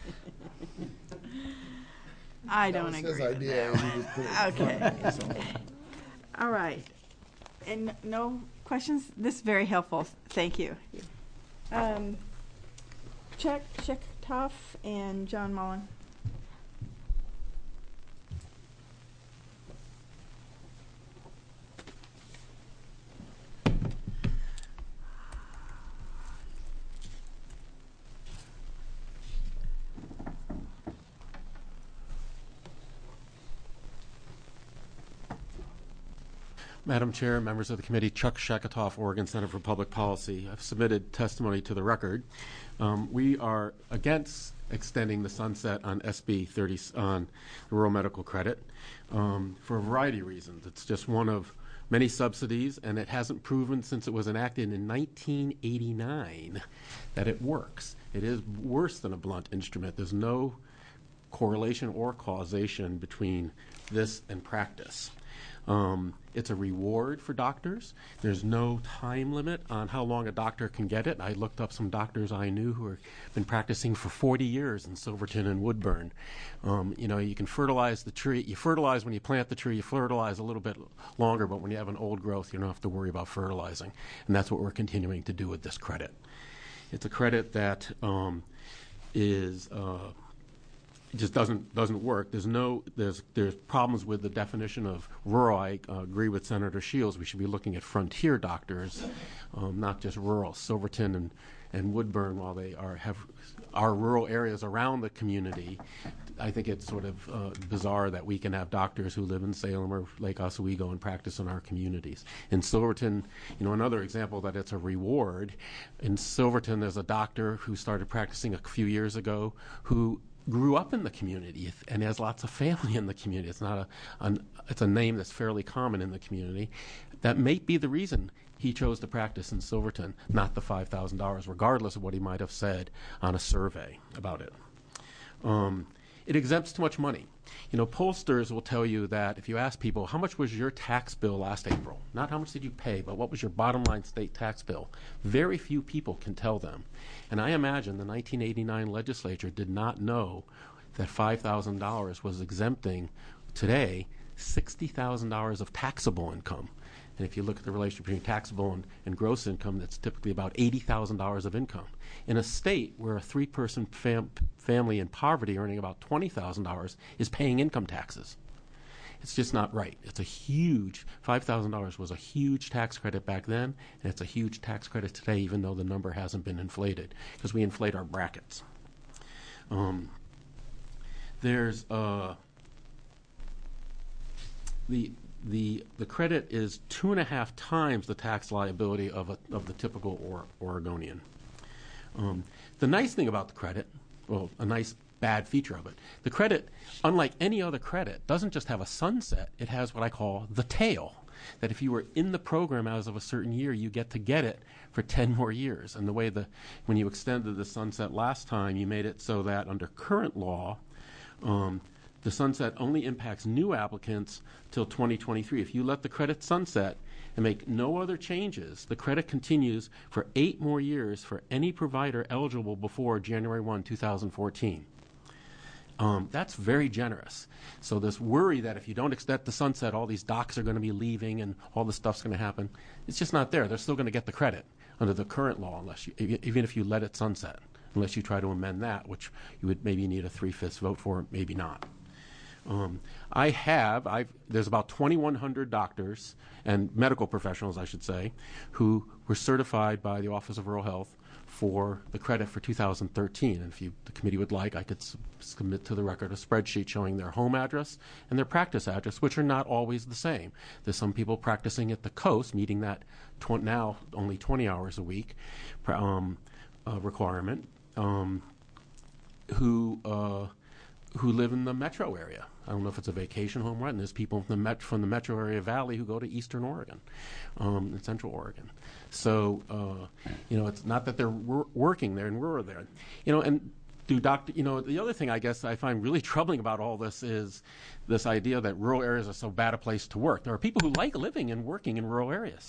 I don't that was agree his with idea. that. He just put it in Okay. front. All right. And no questions? This is very helpful. Thank you. Um, Chuck Chektoff and John Mullen. Madam Chair, members of the committee, Chuck Sheketoff, Oregon Center for Public Policy. I've submitted testimony to the record. Um, we are against extending the sunset on S B thirty on the rural medical credit um, for a variety of reasons. It's just one of many subsidies, and it hasn't proven since it was enacted in nineteen eighty-nine that it works. It is worse than a blunt instrument. There's no correlation or causation between this and practice. Um, it's a reward for doctors. There's no time limit on how long a doctor can get it. I looked up some doctors I knew who have been practicing for forty years in Silverton and Woodburn. Um, you know, you can fertilize the tree. You fertilize when you plant the tree. You fertilize a little bit longer, but when you have an old growth, you don't have to worry about fertilizing. And that's what we're continuing to do with this credit. It's a credit that um, is uh, it just doesn't doesn't work. There's no there's there's problems with the definition of rural. I uh, agree with Senator Shields. We should be looking at frontier doctors, um, not just rural. Silverton and and Woodburn, while they are have are rural areas around the community, I think it's sort of uh, bizarre that we can have doctors who live in Salem or Lake Oswego and practice in our communities. In Silverton, you know, another example that it's a reward. In Silverton, there's a doctor who started practicing a few years ago who grew up in the community and has lots of family in the community. It's not a, an, it's a name that's fairly common in the community. That may be the reason he chose to practice in Silverton, not the five thousand dollars, regardless of what he might have said on a survey about it. Um, it exempts too much money. You know, pollsters will tell you that if you ask people, how much was your tax bill last April? Not how much did you pay, but what was your bottom line state tax bill? Very few people can tell them. And I imagine the nineteen eighty-nine legislature did not know that five thousand dollars was exempting today sixty thousand dollars of taxable income. And if you look at the relationship between taxable and, and gross income, that's typically about eighty thousand dollars of income. In a state where a three-person fam- family in poverty earning about twenty thousand dollars is paying income taxes. It's just not right. It's a huge, five thousand dollars was a huge tax credit back then, and it's a huge tax credit today, even though the number hasn't been inflated, because we inflate our brackets. Um, there's uh, the... The, the credit is two and a half times the tax liability of, a, of the typical or, Oregonian. Um, the nice thing about the credit, well, a nice bad feature of it, the credit, unlike any other credit, doesn't just have a sunset. It has what I call the tail, that if you were in the program as of a certain year, you get to get it for ten more years. And the way the, when you extended the sunset last time, you made it so that under current law, um, the sunset only impacts new applicants till twenty twenty-three. If you let the credit sunset and make no other changes, the credit continues for eight more years for any provider eligible before January first, two thousand fourteen. Um, that's very generous. So this worry that if you don't extend the sunset, all these docs are going to be leaving and all this stuff's going to happen, it's just not there. They're still going to get the credit under the current law, unless you, even if you let it sunset, unless you try to amend that, which you would maybe need a three-fifths vote for, maybe not. Um, I have, I've, there's about twenty-one hundred doctors and medical professionals, I should say, who were certified by the Office of Rural Health for the credit for two thousand thirteen. And if you, the committee would like, I could sub- submit to the record a spreadsheet showing their home address and their practice address, which are not always the same. There's some people practicing at the coast, meeting that tw- now only twenty hours a week um, uh, requirement, um, who uh, who live in the metro area. I don't know if it's a vacation home run. There's people from the, met- from the metro area valley who go to eastern Oregon um, and central Oregon. So, uh, you know, it's not that they're wor- working there and we're there. You know, and do doctor, you know, the other thing I guess I find really troubling about all this is this idea that rural areas are so bad a place to work. There are people who like living and working in rural areas.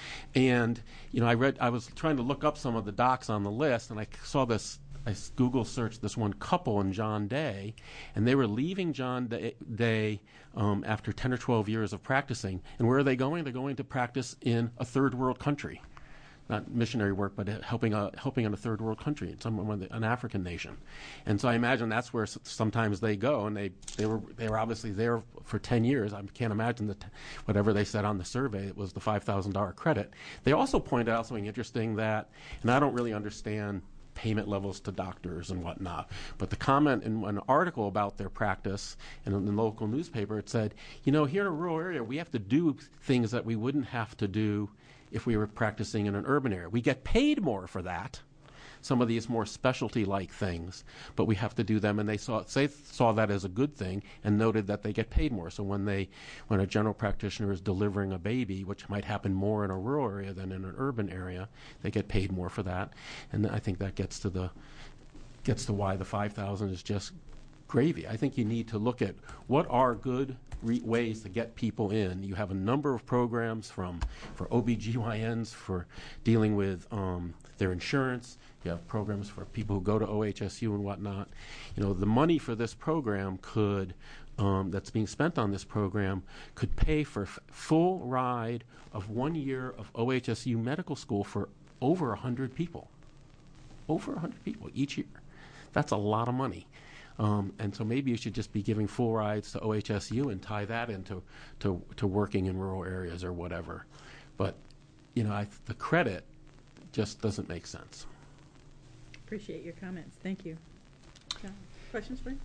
And, you know, I read, I was trying to look up some of the docs on the list, and I saw this, I Google searched this one couple in John Day, and they were leaving John Day, Day um, after ten or twelve years of practicing. And where are they going? They're going to practice in a third world country. Not missionary work, but helping a, helping in a third world country, some, an African nation. And so I imagine that's where sometimes they go, and they, they were they were obviously there for ten years. I can't imagine that whatever they said on the survey, it was the five thousand dollars credit. They also pointed out something interesting that, and I don't really understand payment levels to doctors and whatnot. But the comment in an article about their practice in a local newspaper, it said, you know, here in a rural area, we have to do things that we wouldn't have to do if we were practicing in an urban area. We get paid more for that, some of these more specialty-like things, but we have to do them, and they saw they saw that as a good thing and noted that they get paid more. So when they, when a general practitioner is delivering a baby, which might happen more in a rural area than in an urban area, they get paid more for that. And I think that gets to the gets to why the five thousand is just gravy. I think you need to look at what are good re- ways to get people in. You have a number of programs from for O B G Y Ns for dealing with um, their insurance. You have programs for people who go to O H S U and whatnot. You know, the money for this program could, um, that's being spent on this program, could pay for f- full ride of one year of O H S U medical school for over one hundred people. Over one hundred people each year. That's a lot of money. Um, and so maybe you should just be giving full rides to O H S U and tie that into to, to working in rural areas or whatever. But, you know, I, the credit just doesn't make sense. Appreciate your comments. Thank you. John, questions for you?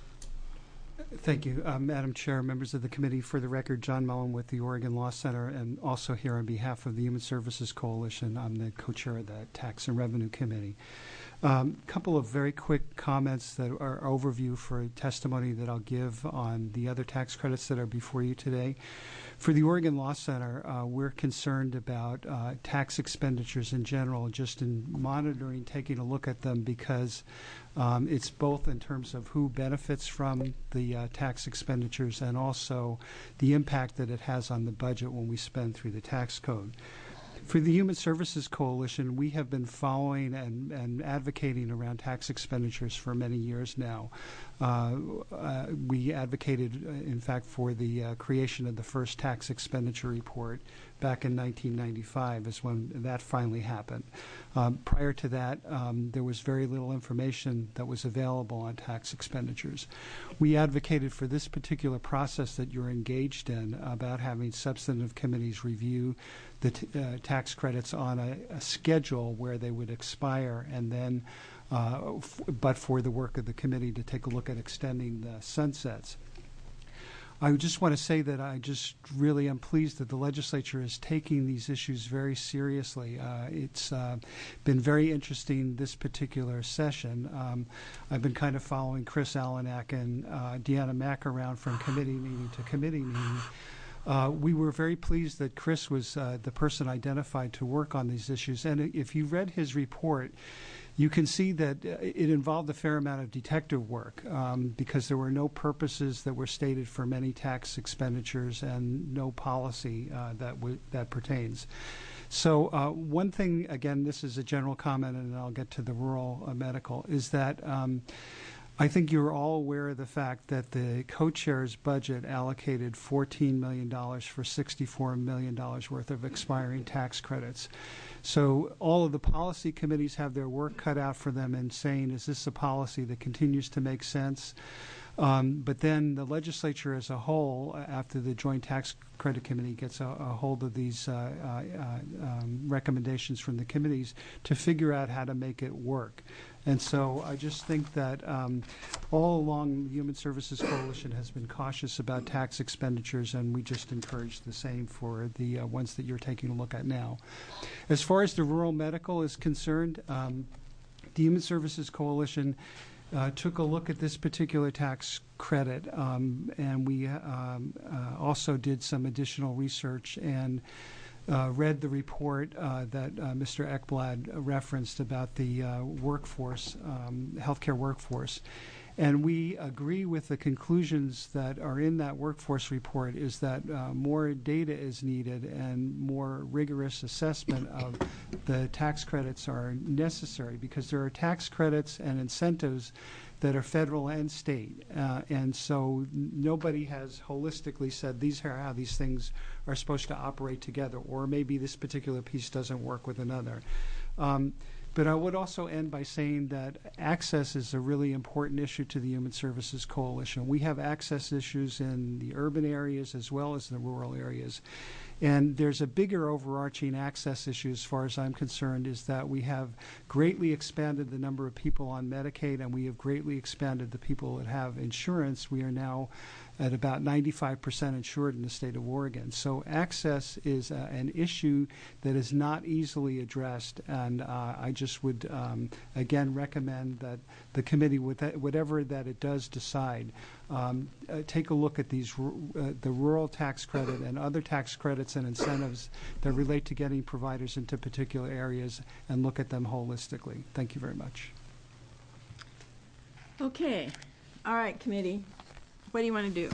Thank you, uh, Madam Chair, members of the committee. For the record, John Mullen with the Oregon Law Center, and also here on behalf of the Human Services Coalition. I'm the co-chair of the Tax and Revenue Committee. A um, couple of very quick comments that are overview for testimony that I'll give on the other tax credits that are before you today. For the Oregon Law Center, uh, we're concerned about uh, tax expenditures in general, just in monitoring, taking a look at them, because um, it's both in terms of who benefits from the uh, tax expenditures and also the impact that it has on the budget when we spend through the tax code. For the Human Services Coalition, we have been following and, and advocating around tax expenditures for many years now. Uh, uh, we advocated, uh, in fact, for the uh, creation of the first tax expenditure report back in nineteen ninety-five is when that finally happened. Um, prior to that, um, there was very little information that was available on tax expenditures. We advocated for this particular process that you're engaged in about having substantive committees review the t uh, tax credits on a, a schedule where they would expire, and then uh, f but for the work of the committee to take a look at extending the sunsets. I just want to say that I just really am pleased that the legislature is taking these issues very seriously. Uh, it's uh, been very interesting this particular session. Um, I've been kind of following Chris Alanak and uh, Deanna Mack around from committee meeting to committee meeting. Uh, we were very pleased that Chris was uh, the person identified to work on these issues. And if you read his report, you can see that it involved a fair amount of detective work um, because there were no purposes that were stated for many tax expenditures and no policy uh, that w that pertains. So uh, one thing, again, this is a general comment, and I'll get to the rural uh, medical, is that um, I think you're all aware of the fact that the co-chair's budget allocated fourteen million dollars for sixty-four million dollars worth of expiring tax credits. So all of the policy committees have their work cut out for them in saying, is this a policy that continues to make sense? Um, but then the legislature as a whole, after the Joint Tax Credit Committee gets a, a hold of these uh, uh, uh, um, recommendations from the committees, to figure out how to make it work. And so I just think that um, all along the Human Services Coalition has been cautious about tax expenditures, and we just encourage the same for the uh, ones that you're taking a look at now. As far as the rural medical is concerned, um, the Human Services Coalition Uh, took a look at this particular tax credit, um, and we um, uh, also did some additional research and uh, read the report uh, that uh, Mister Ekblad referenced about the uh, workforce, um, healthcare workforce. And we agree with the conclusions that are in that workforce report, is that uh, more data is needed and more rigorous assessment of the tax credits are necessary, because there are tax credits and incentives that are federal and state. Uh, and so nobody has holistically said these are how these things are supposed to operate together, or maybe this particular piece doesn't work with another. Um, But I would also end by saying that access is a really important issue to the Human Services Coalition. We have access issues in the urban areas as well as the rural areas. And there's a bigger overarching access issue, as far as I'm concerned, is that we have greatly expanded the number of people on Medicaid, and we have greatly expanded the people that have insurance. We are now at about ninety-five percent insured in the state of Oregon. So access is uh, an issue that is not easily addressed, and uh, I just would, um, again, recommend that the committee, with that, whatever that it does decide, um, uh, take a look at these, uh, the rural tax credit and other tax credits and incentives that relate to getting providers into particular areas, and look at them holistically. Thank you very much. Okay. All right, committee. What do you want to do?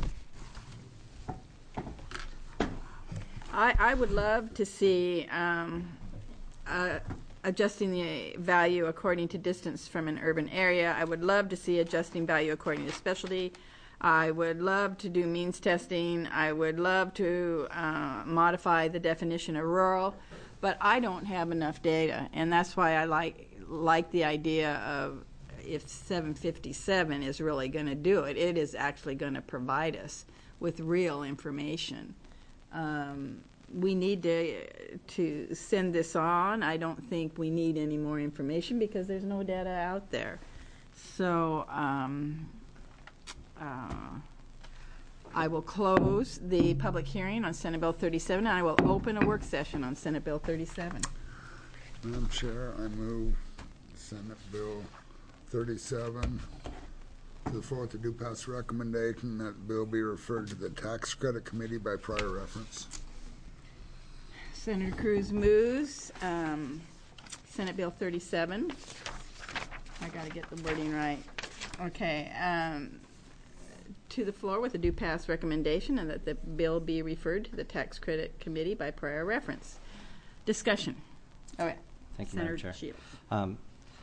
I, I would love to see um, uh, adjusting the value according to distance from an urban area. I would love to see adjusting value according to specialty. I would love to do means testing. I would love to uh, modify the definition of rural, but I don't have enough data, and that's why I like like the idea of if seven fifty-seven is really going to do it. It is actually going to provide us with real information. Um, we need to to send this on. I don't think we need any more information because there's no data out there. So um, uh, I will close the public hearing on Senate Bill thirty-seven, and I will open a work session on Senate Bill thirty-seven. Madam Chair, I move Senate Bill thirty-seven to the floor with the due pass recommendation that bill be referred to the Tax Credit Committee by prior reference. Senator Cruz moves um, Senate Bill thirty-seven. I got to get the wording right. Okay. Um, to the floor with a due pass recommendation and that the bill be referred to the Tax Credit Committee by prior reference. Discussion. All right. Thank you, Senator Madam Chair. Shields. Um,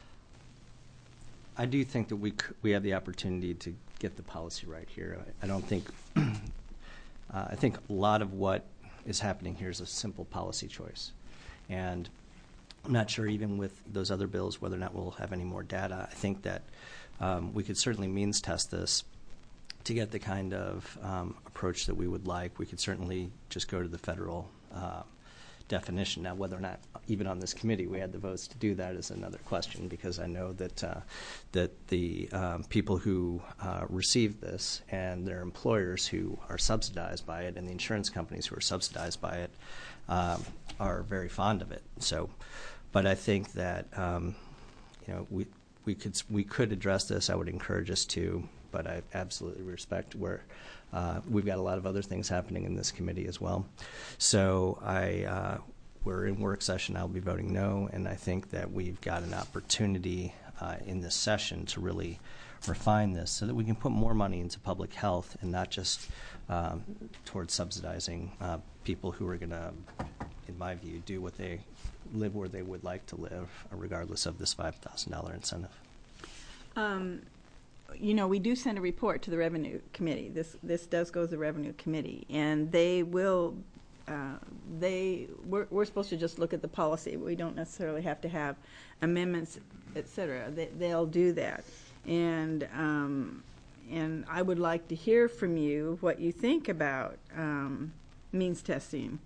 I do think that we c- we have the opportunity to get the policy right here. I, I don't think. uh, I think a lot of what is happening here is a simple policy choice, and I'm not sure even with those other bills whether or not we'll have any more data. I think that um, we could certainly means test this to get the kind of um, approach that we would like. We could certainly just go to the federal uh, definition. Now, whether or not even on this committee we had the votes to do that is another question, because I know that uh, that the um, people who uh, receive this and their employers who are subsidized by it and the insurance companies who are subsidized by it um, are very fond of it. So, but I think that um, you know we we could we could address this. I would encourage us to, but I absolutely respect where uh, we've got a lot of other things happening in this committee as well. So I. Uh, We're in work session. I'll be voting no, and I think that we've got an opportunity uh, in this session to really refine this so that we can put more money into public health and not just um, towards subsidizing uh, people who are going to, in my view, do what they live where they would like to live, uh, regardless of this five thousand dollars incentive. Um, you know, we do send a report to the Revenue Committee. This this does go to the Revenue Committee, and they will. Uh, they we're, we're supposed to just look at the policy. We don't necessarily have to have amendments, et cetera. They, they'll do that, and um, and I would like to hear from you what you think about um, means testing,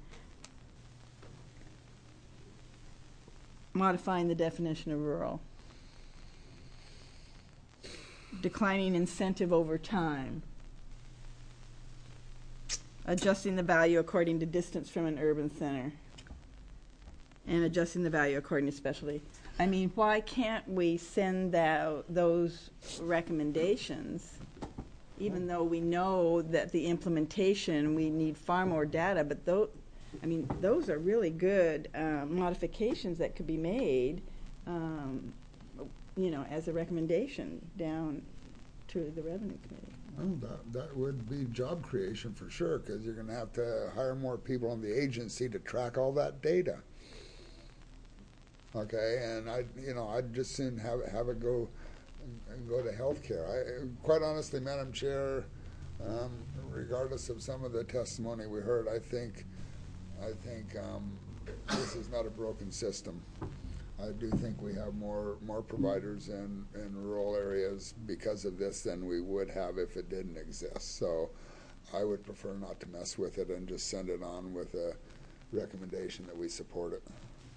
modifying the definition of rural, declining incentive over time, adjusting the value according to distance from an urban center, and adjusting the value according to specialty. I mean, why can't we send that, those recommendations, even though we know that the implementation, we need far more data, but those, I mean, those are really good uh, modifications that could be made, um, you know, as a recommendation down to the Revenue Committee. Well, that, that would be job creation for sure, because you're going to have to hire more people in the agency to track all that data. Okay, and I, you know, I'd just soon have have it go and go to healthcare. I, quite honestly, Madam Chair, um, regardless of some of the testimony we heard, I think, I think um, this is not a broken system. I do think we have more more providers in, in rural areas because of this than we would have if it didn't exist. So I would prefer not to mess with it and just send it on with a recommendation that we support it.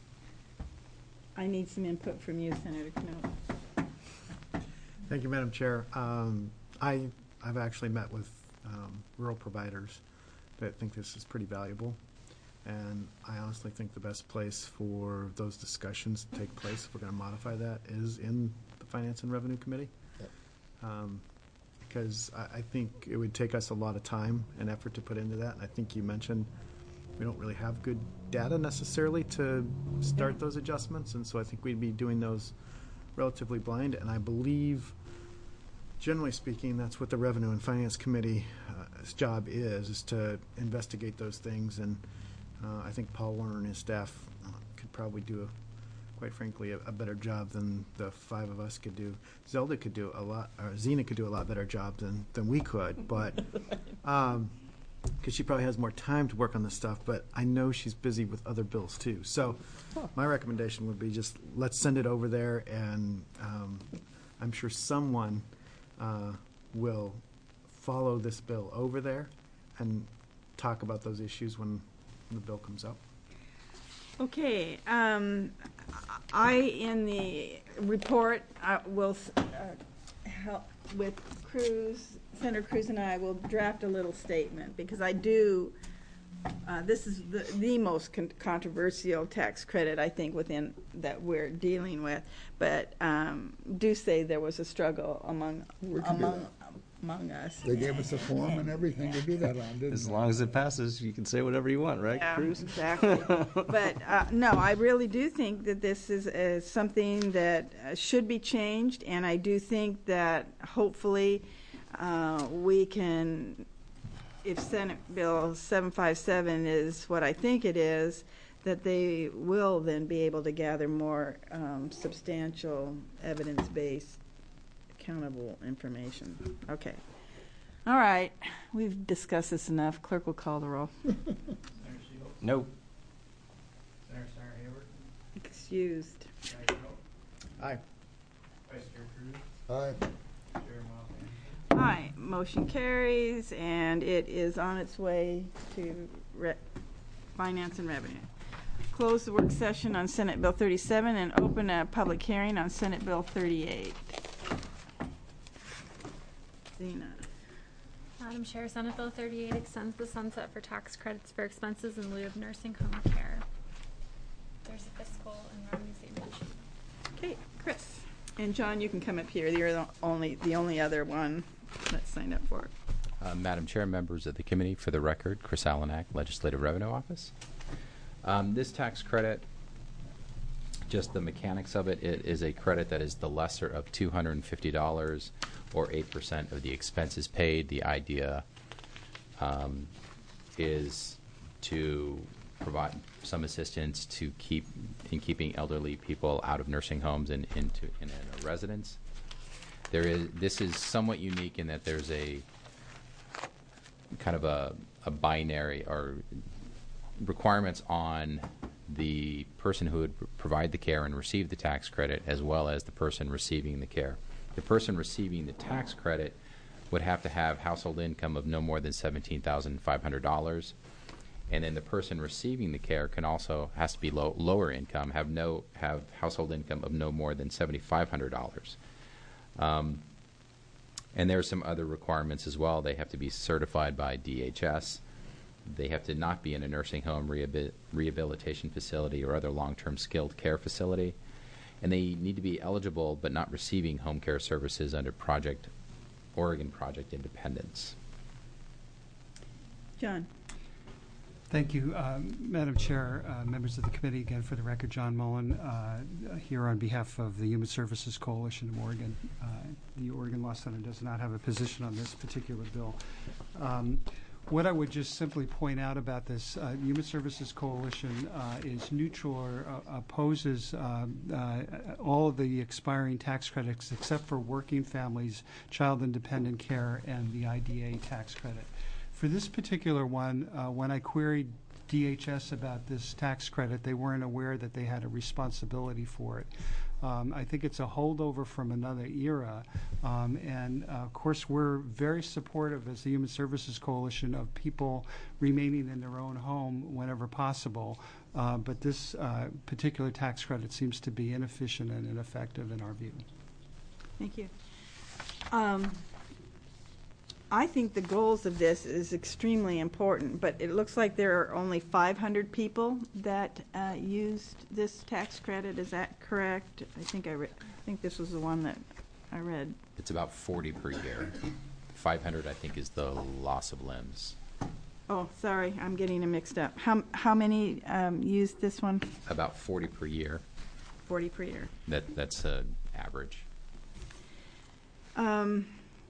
I need some input from you, Senator Knott. Thank you, Madam Chair. Um, I, I've actually met with um, rural providers that think this is pretty valuable. And I honestly think the best place for those discussions to take place, if we're going to modify that, is in the Finance and Revenue Committee. Yep. Um, because I, I think it would take us a lot of time and effort to put into that. And I think you mentioned we don't really have good data necessarily to start those adjustments. And so I think we'd be doing those relatively blind. And I believe, generally speaking, that's what the Revenue and Finance Committee's uh, job is, is to investigate those things. And Uh, I think Paul Warner and his staff uh, could probably do, a, quite frankly, a, a better job than the five of us could do. Zelda could do a lot, or Zena could do a lot better job than, than we could, but because um, she probably has more time to work on this stuff, but I know she's busy with other bills too. So my recommendation would be just let's send it over there, and um, I'm sure someone uh, will follow this bill over there and talk about those issues when the bill comes up. Okay, um, I, in the report, I will uh, help with Cruz, Senator Cruz and I will draft a little statement, because I do, uh, this is the, the most con controversial tax credit, I think, within that we're dealing with, but um, do say there was a struggle among, among, among us. They gave us a form and everything to do that on, didn't As they? long as it passes, you can say whatever you want, right, Yeah, Cruz? exactly. But uh, no, I really do think that this is uh, something that uh, should be changed, and I do think that hopefully uh, we can, if Senate Bill seven fifty-seven is what I think it is, that they will then be able to gather more um, substantial, evidence-based, accountable information. Okay. All right. We've discussed this enough. Clerk will call the roll. Senator Shields? No. Senator Sarah Hayward? Excused. Senator Schultz? Aye. Vice Chair Cruz? Aye. Chair Miles Anderson? Aye. Motion carries, and it is on its way to re Finance and Revenue. Close the work session on Senate Bill thirty-seven and open a public hearing on Senate Bill thirty-eight. Zena. Madam Chair, Senate Bill thirty-eight extends the sunset for tax credits for expenses in lieu of nursing home care. There's a fiscal and revenue statement. Okay, Chris. And John, you can come up here. You're the only, the only other one that signed up for it. Uh, Madam Chair, members of the committee, for the record, Chris Alanak, Legislative Revenue Office. Um, this tax credit, just the mechanics of it, it is a credit that is the lesser of two hundred fifty dollars or eight percent of the expenses paid. The idea um, is to provide some assistance to keep in keeping elderly people out of nursing homes and into in a residence. There is this is somewhat unique in that there's a kind of a, a binary or requirements on the person who would provide the care and receive the tax credit, as well as the person receiving the care. The person receiving the tax credit would have to have household income of no more than seventeen thousand five hundred dollars, and then the person receiving the care can also has to be low, lower income, have no have household income of no more than seven thousand five hundred dollars. Um, and there are some other requirements as well. They have to be certified by D H S. They have to not be in a nursing home, rehabil rehabilitation facility, or other long-term skilled care facility. And they need to be eligible but not receiving home care services under Project Oregon Project Independence. John. Thank you, um, Madam Chair, uh, members of the committee. Again, for the record, John Mullen, uh, here on behalf of the Human Services Coalition of Oregon. Uh, the Oregon Law Center does not have a position on this particular bill. Um, What I would just simply point out about this, uh, Human Services Coalition uh, is neutral or uh, opposes uh, uh, all of the expiring tax credits except for working families, child independent care, and the I D A tax credit. For this particular one, uh, when I queried D H S about this tax credit, they weren't aware that they had a responsibility for it. Um, I think it's a holdover from another era, um, and uh, of course we're very supportive as the Human Services Coalition of people remaining in their own home whenever possible, uh, but this uh, particular tax credit seems to be inefficient and ineffective in our view. Thank you. Um, I think the goals of this is extremely important, but it looks like there are only five hundred people that uh, used this tax credit. Is that correct? I think I, re I think this was the one that I read. It's about forty per year. five hundred, I think, is the loss of limbs. Oh, sorry, I'm getting them mixed up. How how many um, used this one? About forty per year. forty per year. That that's an average. Um,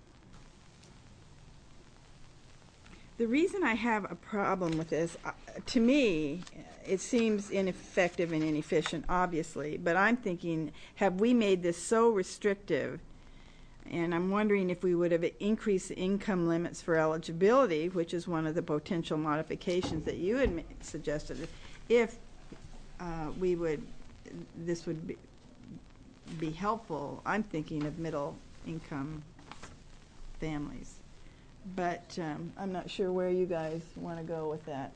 The reason I have a problem with this, uh, to me, it seems ineffective and inefficient, obviously, but I'm thinking, have we made this so restrictive? And I'm wondering if we would have increased the income limits for eligibility, which is one of the potential modifications that you had suggested, if uh, we would, this would be, be helpful. I'm thinking of middle income families. But um, I'm not sure where you guys want to go with that.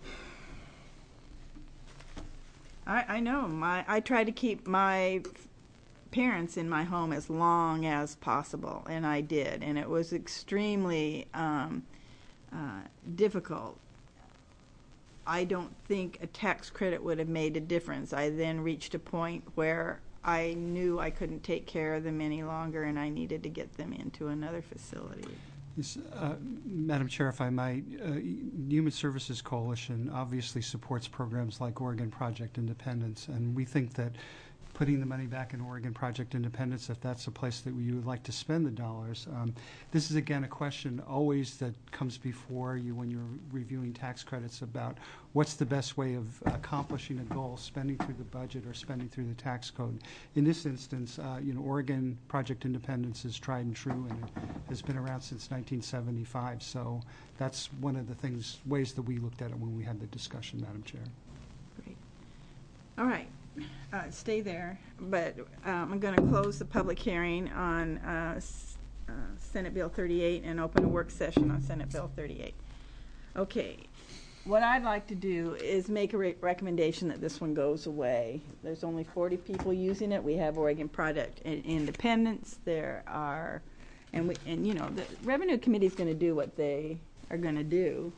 I, I know my I try to keep my parents in my home as long as possible, and I did, and it was extremely um, uh, difficult. I don't think a tax credit would have made a difference. I then reached a point where I knew I couldn't take care of them any longer, and I needed to get them into another facility. Yes, uh, Madam Chair, if I might, uh, Human Services Coalition obviously supports programs like Oregon Project Independence, and we think that putting the money back in Oregon Project Independence, if that's a place that you would like to spend the dollars. Um, this is, again, a question always that comes before you when you're reviewing tax credits about what's the best way of accomplishing a goal, spending through the budget or spending through the tax code. In this instance, uh, you know, Oregon Project Independence is tried and true, and it has been around since nineteen seventy-five. So that's one of the things, ways that we looked at it when we had the discussion, Madam Chair. Great. All right. Uh, stay there, but um, I'm going to close the public hearing on uh, s- uh, Senate Bill thirty-eight and open a work session on Senate Bill thirty-eight. Okay, what I'd like to do is make a re- recommendation that this one goes away. There's only forty people using it. We have Oregon Project in- Independence. There are, and we, and you know, the Revenue Committee is going to do what they are going to do.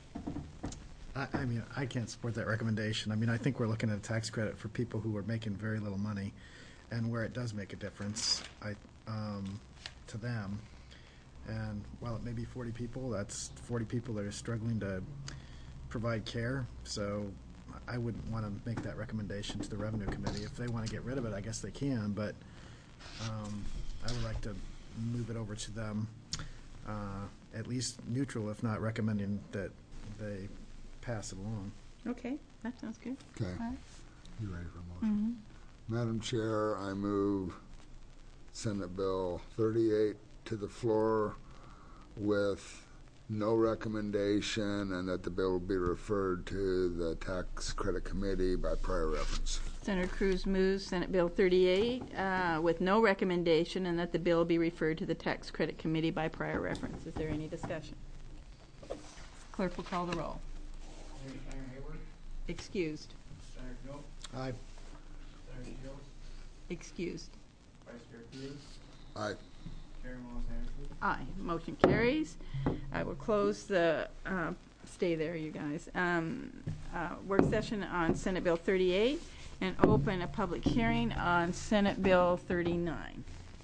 I, I mean, I can't support that recommendation. I mean, I think we're looking at a tax credit for people who are making very little money, and where it does make a difference, I, um, to them. And while it may be forty people, that's forty people that are struggling to provide care. So I wouldn't want to make that recommendation to the Revenue Committee. If they want to get rid of it, I guess they can, but um, I would like to move it over to them, uh, at least neutral, if not recommending that they pass it along. Okay, that sounds good. Okay. All right. You ready for a motion? Mm-hmm. Madam Chair, I move Senate Bill thirty-eight to the floor with no recommendation, and that the bill will be referred to the Tax Credit Committee by prior reference. Senator Cruz moves Senate Bill thirty-eight uh, with no recommendation, and that the bill be referred to the Tax Credit Committee by prior reference. Is there any discussion? Clerk will call the roll. Senator Steiner Hayward, Excused. Senator Joe, Aye. Senator Shields, Excused. Vice Chair Cruz, Aye. Chair Moss Anderson. Aye. Motion carries. I will close the, uh, stay there, you guys, um, uh, work session on Senate Bill thirty-eight and open a public hearing on Senate Bill thirty-nine.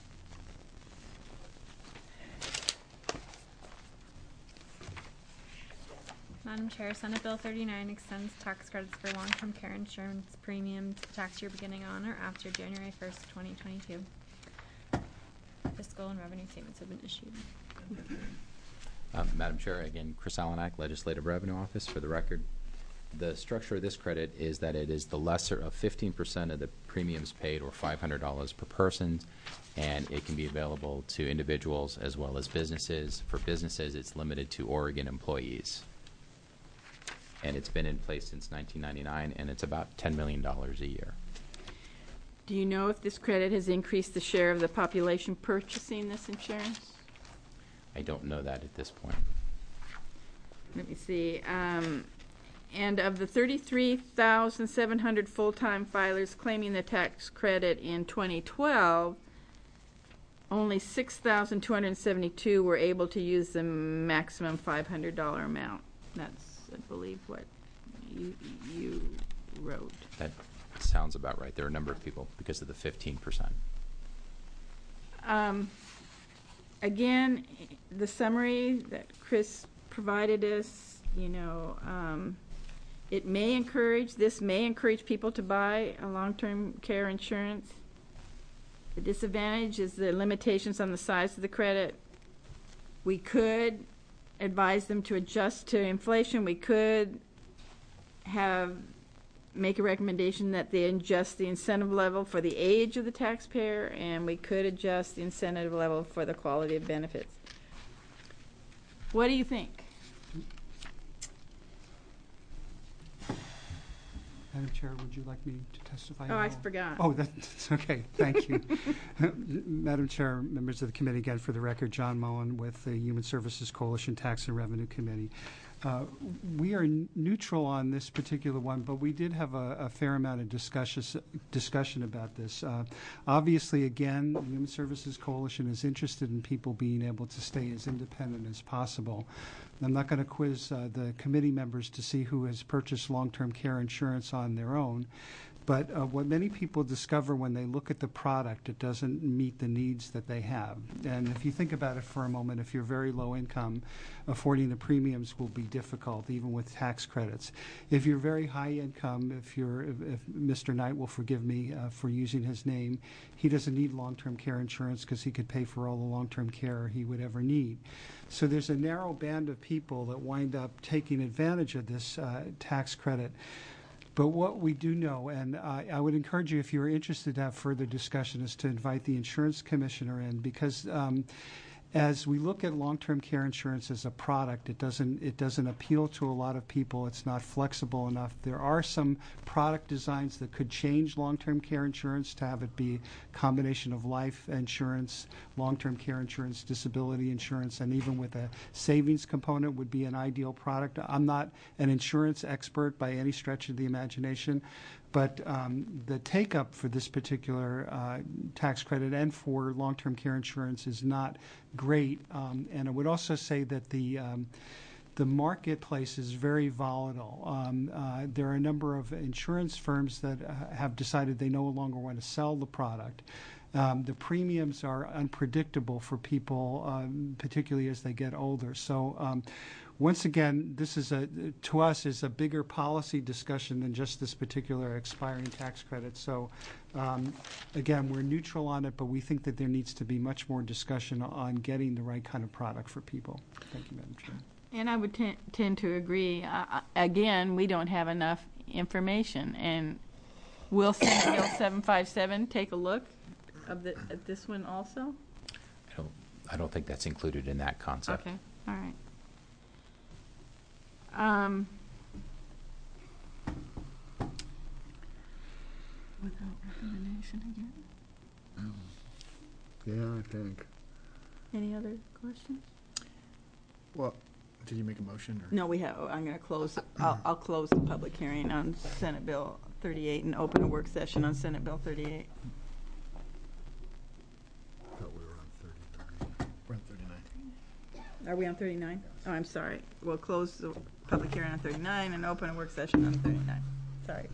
Madam Chair, Senate Bill thirty-nine extends tax credits for long-term care insurance premium to the tax year beginning on or after January first, twenty twenty-two. Fiscal and revenue statements have been issued. Uh, Madam Chair, again, Chris Alanak, Legislative Revenue Office. For the record, the structure of this credit is that it is the lesser of fifteen percent of the premiums paid, or five hundred dollars per person, and it can be available to individuals as well as businesses. For businesses, it's limited to Oregon employees. And it's been in place since nineteen ninety-nine, and it's about ten million dollars a year. Do you know if this credit has increased the share of the population purchasing this insurance? I don't know that at this point. Let me see. Um, and of the thirty-three thousand seven hundred full-time filers claiming the tax credit in twenty twelve, only six thousand two hundred seventy-two were able to use the maximum five hundred dollars amount. That's, I believe, what you, you wrote. That sounds about right. There are a number of people because of the fifteen percent. Um, again, the summary that Chris provided us, you know, um, it may encourage, this may encourage people to buy a long-term care insurance. The disadvantage is the limitations on the size of the credit. We could advise them to adjust to inflation. We could have make a recommendation that they adjust the incentive level for the age of the taxpayer, and we could adjust the incentive level for the quality of benefits. What do you think? Madam Chair, would you like me to testify? Oh, I now? forgot. Oh, that's okay. Thank you. Madam Chair, members of the committee, again, for the record, John Mullen with the Human Services Coalition Tax and Revenue Committee. Uh, we are n- neutral on this particular one, but we did have a, a fair amount of discussion discussion about this. Uh, obviously, again, the Human Services Coalition is interested in people being able to stay as independent as possible. I'm not going to quiz uh, the committee members to see who has purchased long-term care insurance on their own. But uh, what many people discover when they look at the product, it doesn't meet the needs that they have. And if you think about it for a moment, if you're very low income, affording the premiums will be difficult, even with tax credits. If you're very high income, if you're, if, if Mister Knight will forgive me uh, for using his name, he doesn't need long-term care insurance because he could pay for all the long-term care he would ever need. So there's a narrow band of people that wind up taking advantage of this uh, tax credit. But what we do know, and I, I would encourage you, if you're interested to have further discussion, is to invite the insurance commissioner in, because um, as we look at long-term care insurance as a product, it doesn't it doesn't appeal to a lot of people. It's not flexible enough. There are some product designs that could change long-term care insurance to have it be a combination of life insurance, long-term care insurance, disability insurance, and even with a savings component would be an ideal product. I'm not an insurance expert by any stretch of the imagination, but um, the take-up for this particular uh, tax credit and for long-term care insurance is not great. Um, and I would also say that the um, the marketplace is very volatile. Um, uh, there are a number of insurance firms that uh, have decided they no longer want to sell the product. Um, the premiums are unpredictable for people, um, particularly as they get older. So um, once again, this is a, to us, is a bigger policy discussion than just this particular expiring tax credit. So um, again, we're neutral on it, but we think that there needs to be much more discussion on getting the right kind of product for people. Thank you, Madam Chair. And I would t- tend to agree. Uh, again, we don't have enough information, and will Senate Bill seven five seven take a look of the, at this one also? I don't, I don't think that's included in that concept. Okay, all right. Um, without recommendation again? Um, yeah, I think. Any other questions? Well, did you make a motion? Or? No, we have. I'm going to close. I'll, I'll close the public hearing on Senate Bill thirty-eight and open a work session on Senate Bill thirty-eight. I thought we were on thirty-nine. We're on thirty-nine. Are we on thirty-nine? Oh, I'm sorry. We'll close the public hearing on thirty-nine and open a work session on thirty-nine. Sorry.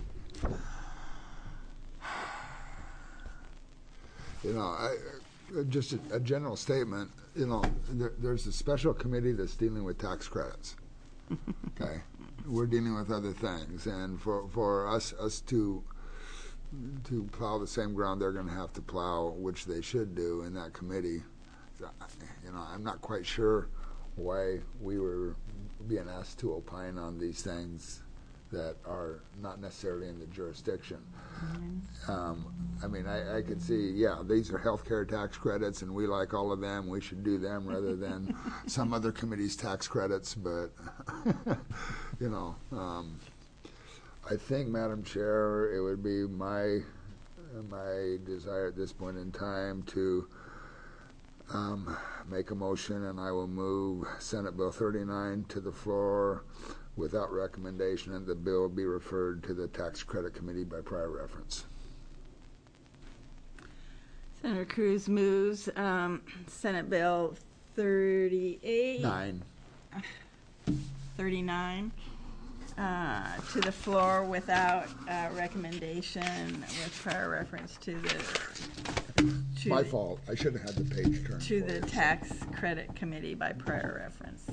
You know, I, uh, just a, a general statement, you know, there, there's a special committee that's dealing with tax credits. Okay? We're dealing with other things. And for, for us us to to plow the same ground they're going to have to plow, which they should do in that committee, you know, I'm not quite sure why we were being asked to opine on these things that are not necessarily in the jurisdiction. Mm-hmm. um, I mean, I, I could see, yeah, these are healthcare tax credits, and we like all of them. We should do them rather than some other committee's tax credits. But, you know, um, I think, Madam Chair, it would be my my desire at this point in time to um, make a motion, and I will move Senate Bill thirty-nine to the floor without recommendation, and the bill be referred to the Tax Credit Committee by prior reference. Senator Cruz moves um, Senate Bill thirty-eight. Nine. thirty-nine uh, to the floor without uh, recommendation with prior reference to the. To My the, fault. I should have had the page turned. To the Tax Credit Committee by prior reference.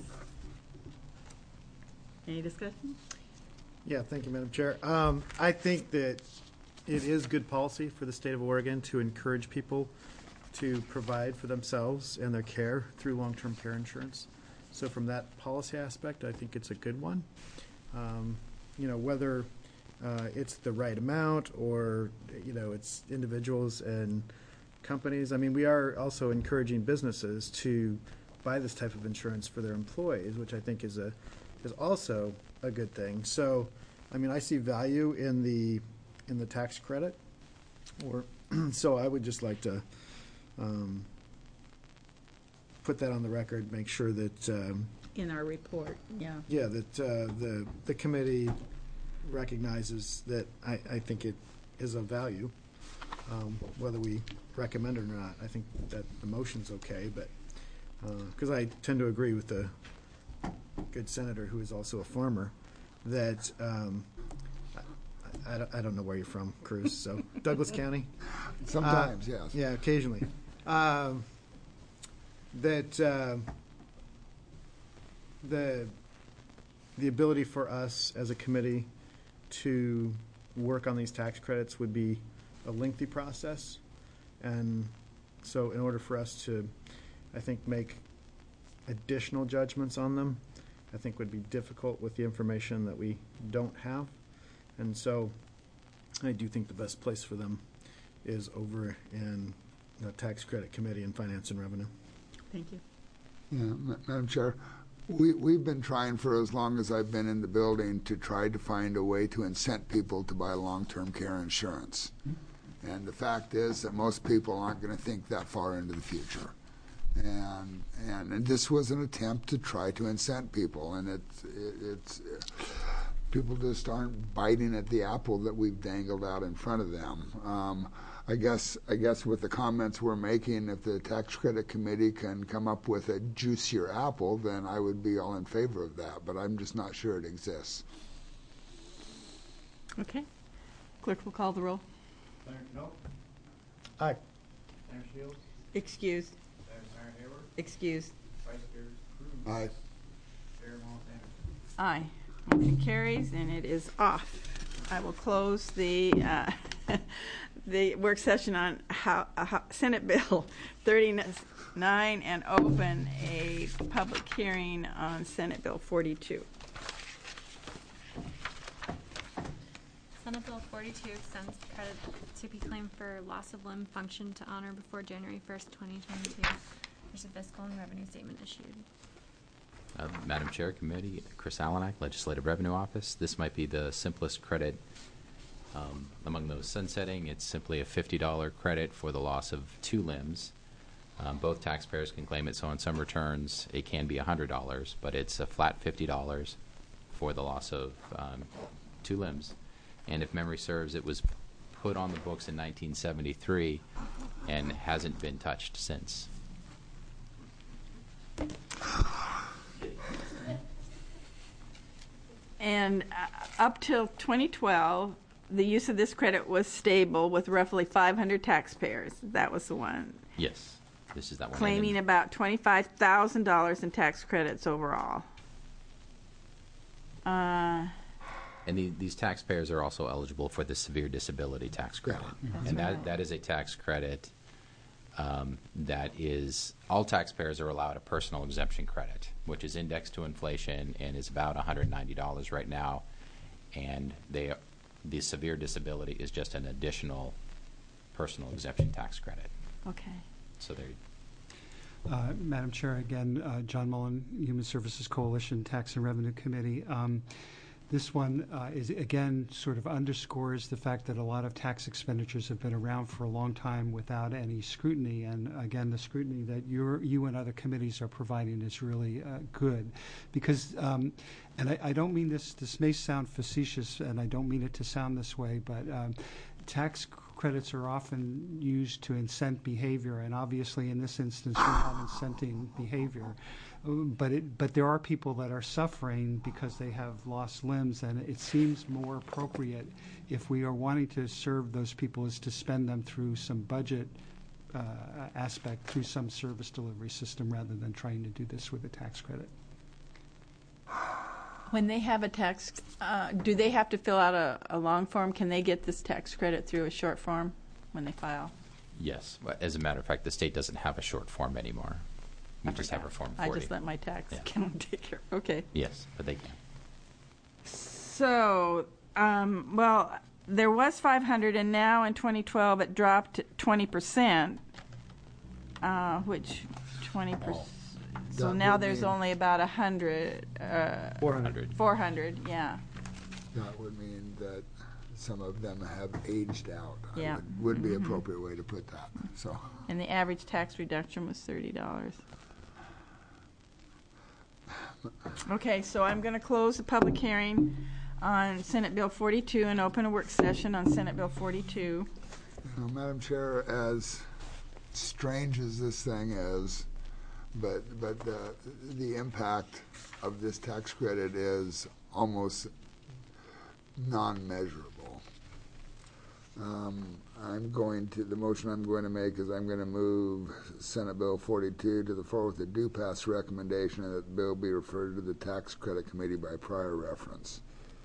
Any discussion? Yeah, thank you, Madam Chair. Um, I think that it is good policy for the state of Oregon to encourage people to provide for themselves and their care through long-term care insurance. So from that policy aspect, I think it's a good one. Um, you know, whether uh, it's the right amount or, you know, it's individuals and companies. I mean, we are also encouraging businesses to buy this type of insurance for their employees, which I think is a is also a good thing. So I mean, I see value in the, in the tax credit, or, so I would just like to um, put that on the record, make sure that, um, In our report, yeah. yeah, that uh, the, the committee recognizes that I, I think it is of value, um, whether we recommend it or not. I think that the motion's okay, but, because I tend to agree with the good senator, who is also a farmer, that, um, I, I don't- I don't know where you're from, Cruz, so Douglas County? Sometimes, Uh, yes. Yeah, occasionally. Um, That uh, the, the ability for us as a committee to work on these tax credits would be a lengthy process. And so in order for us to, I think, make additional judgments on them, I think would be difficult with the information that we don't have. And so I do think the best place for them is over in the Tax Credit Committee and Finance and Revenue. Thank you. Yeah, Ma- Madam Chair, we, we've been trying for as long as I've been in the building to try to find a way to incent people to buy long-term care insurance. And the fact is that most people aren't going to think that far into the future. And, and and this was an attempt to try to incent people, and it's it, it's people just aren't biting at the apple that we've dangled out in front of them. Um, I guess I guess with the comments we're making, if the tax credit committee can come up with a juicier apple, then I would be all in favor of that. But I'm just not sure it exists. Okay. Clerk will call the roll. Senator Knope? Aye. Senator Shields? Excused. Senator Hayward? Excused. Vice Chair Cruz? Aye. Chair Wallace Anderson? Aye. Motion carries, and it is off. I will close the uh, the work session on how, uh, how Senate Bill thirty-nine and open a public hearing on Senate Bill forty-two. Senate Bill forty-two extends credit to be claimed for loss of limb function to honor before January first, twenty twenty-two. There's a fiscal and revenue statement issued. Uh, Madam Chair, Committee, Chris Alanak, Legislative Revenue Office. This might be the simplest credit um, among those sunsetting. It's simply a fifty dollar credit for the loss of two limbs. Um, both taxpayers can claim it, so on some returns it can be one hundred dollars, but it's a flat fifty dollars for the loss of um, two limbs. And if memory serves, it was put on the books in nineteen seventy-three and hasn't been touched since. And uh, up till twenty twelve, the use of this credit was stable with roughly five hundred taxpayers. That was the one. Yes, this is that one. Claiming And about twenty-five thousand dollars in tax credits overall. Uh, And the, these taxpayers are also eligible for the severe disability tax credit. That's and that, right. that is a tax credit um, that is, all taxpayers are allowed a personal exemption credit, which is indexed to inflation and is about one hundred ninety dollars right now. And they, the severe disability is just an additional personal exemption tax credit. okay. So there. Uh, Madam Chair, again, uh, John Mullen, Human Services Coalition, Tax and Revenue Committee. Um, This one uh, is, again, sort of underscores the fact that a lot of tax expenditures have been around for a long time without any scrutiny. And again, the scrutiny that you're, you and other committees are providing is really uh, good. Because, um, and I, I don't mean this, this may sound facetious, and I don't mean it to sound this way, but um, tax credits are often used to incent behavior. And obviously, in this instance, we're not incenting behavior. But it, but there are people that are suffering because they have lost limbs, and it seems more appropriate if we are wanting to serve those people is to spend them through some budget uh, aspect, through some service delivery system, rather than trying to do this with a tax credit. When they have a tax, uh, do they have to fill out a, a long form? Can they get this tax credit through a short form when they file? Yes. As a matter of fact, the state doesn't have a short form anymore. We just have a Form forty. I just let my tax Yeah. account take care. Okay. Yes, but they can. So, um, well, there was five hundred, and now in twenty twelve it dropped twenty percent, uh, which twenty percent. So That now would there's mean- only about one hundred. Uh, four hundred. four hundred, yeah. that would mean that some of them have aged out. Yeah. Would, would be Mhm. appropriate way to put that. So. And the average tax reduction was thirty dollars. Okay, so I'm going to close the public hearing on Senate Bill forty-two and open a work session on Senate Bill forty-two. You know, Madam Chair, as strange as this thing is, but but the the impact of this tax credit is almost non-measurable. Um, I'm going to, the motion I'm going to make is I'm going to move Senate Bill forty-two to the floor with a do pass recommendation and that the bill be referred to the Tax Credit Committee by prior reference.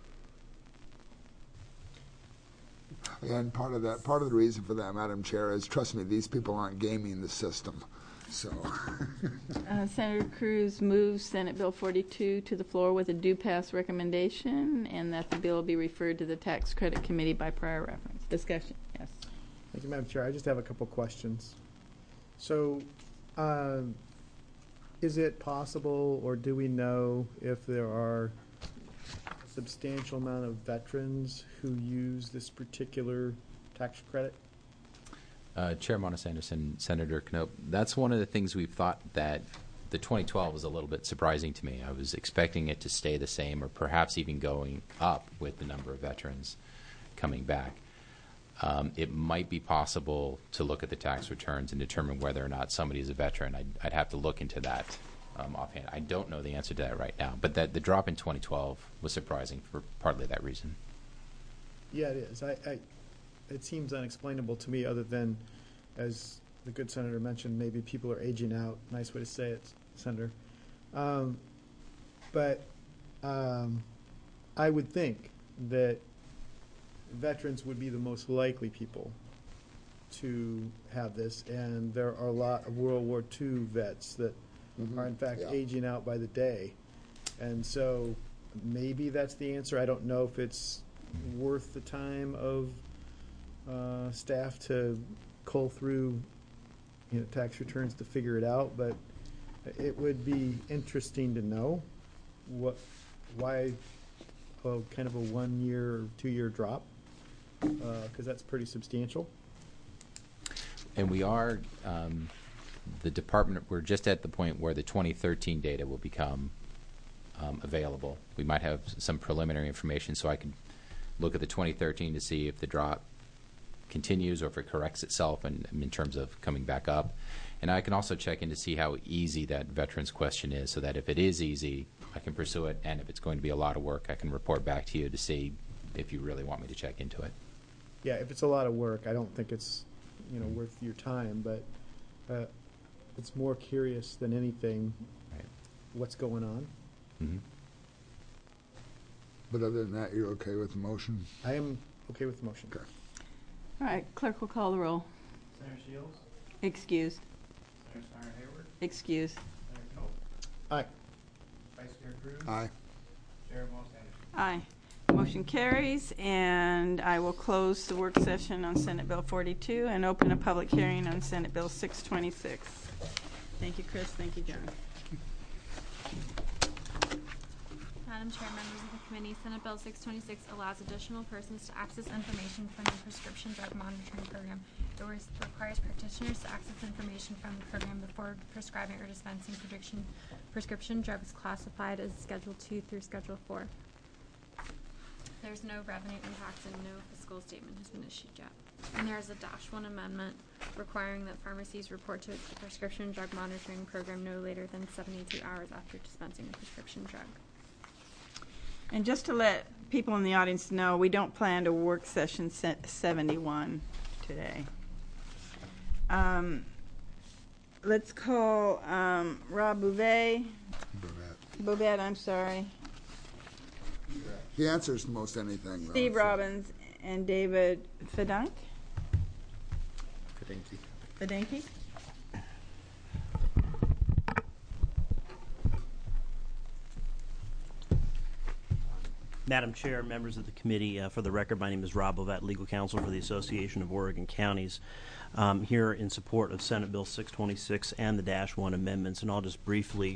And part of that, part of the reason for that, Madam Chair, is trust me, these people aren't gaming the system. So, uh, Senator Cruz moves Senate Bill forty-two to the floor with a do pass recommendation and that the bill be referred to the Tax Credit Committee by prior reference. Discussion, yes. Thank you, Madam Chair. I just have a couple questions. So, um, is it possible, or do we know if there are a substantial amount of veterans who use this particular tax credit? Uh, Chair Monis Anderson, Senator Knope, that's one of the things we've thought that the twenty twelve was a little bit surprising to me. I was expecting it to stay the same or perhaps even going up with the number of veterans coming back. Um, it might be possible to look at the tax returns and determine whether or not somebody is a veteran. I'd, I'd have to look into that um, offhand. I don't know the answer to that right now, but that the drop in twenty twelve was surprising for partly that reason. Yeah, it is. I, I, it seems unexplainable to me, other than, as the good senator mentioned, maybe people are aging out. Nice way to say it, Senator. Um, but um, I would think that veterans would be the most likely people to have this, and there are a lot of World War Two vets that mm-hmm. are in fact yeah. aging out by the day. And so maybe that's the answer. I don't know if it's worth the time of uh, staff to cull through, you know, tax returns to figure it out, but it would be interesting to know what, why, well, kind of a one-year or two-year drop, because uh, that's pretty substantial. And we are, um, the department, we're just at the point where the twenty thirteen data will become um, available. We might have some preliminary information, so I can look at the twenty thirteen to see if the drop continues or if it corrects itself in, in terms of coming back up. And I can also check in to see how easy that veterans question is, so that if it is easy, I can pursue it, and if it's going to be a lot of work, I can report back to you to see if you really want me to check into it. Yeah, if it's a lot of work, I don't think it's, you know, worth your time, but uh, it's more curious than anything right. what's going on. Mm-hmm. But other than that, you're okay with the motion? I am okay with the motion. Okay. All right, clerk will call the roll. Senator Shields? Excused. Senator Steiner Hayward? Excused. Senator Knope? Aye. Vice Chair Cruz? Aye. Chair Moss Anderson? Aye. Motion carries, and I will close the work session on Senate Bill forty-two and open a public hearing on Senate Bill six twenty-six. Thank you, Chris. Thank you, John. Madam Chair, members of the committee, Senate Bill six twenty-six allows additional persons to access information from the prescription drug monitoring program. It requires practitioners to access information from the program before prescribing or dispensing prescription, prescription drugs classified as Schedule two through Schedule four. There's no revenue impacts and no fiscal statement has been issued yet. And there is a dash one amendment requiring that pharmacies report to the prescription drug monitoring program no later than seventy-two hours after dispensing a prescription drug. And just to let people in the audience know, we don't plan to work session seventy-one today. Um, let's call um, Rob Bouvet. Bouvet. Bouvet, I'm sorry. He answers most anything. Steve though, so. Robbins and David Fedunk. Fedinky. Fedinky. Madam Chair, members of the committee, uh, for the record, my name is Rob Bouvet, legal counsel for the Association of Oregon Counties, um, here in support of Senate Bill six twenty-six and the Dash one amendments, and I'll just briefly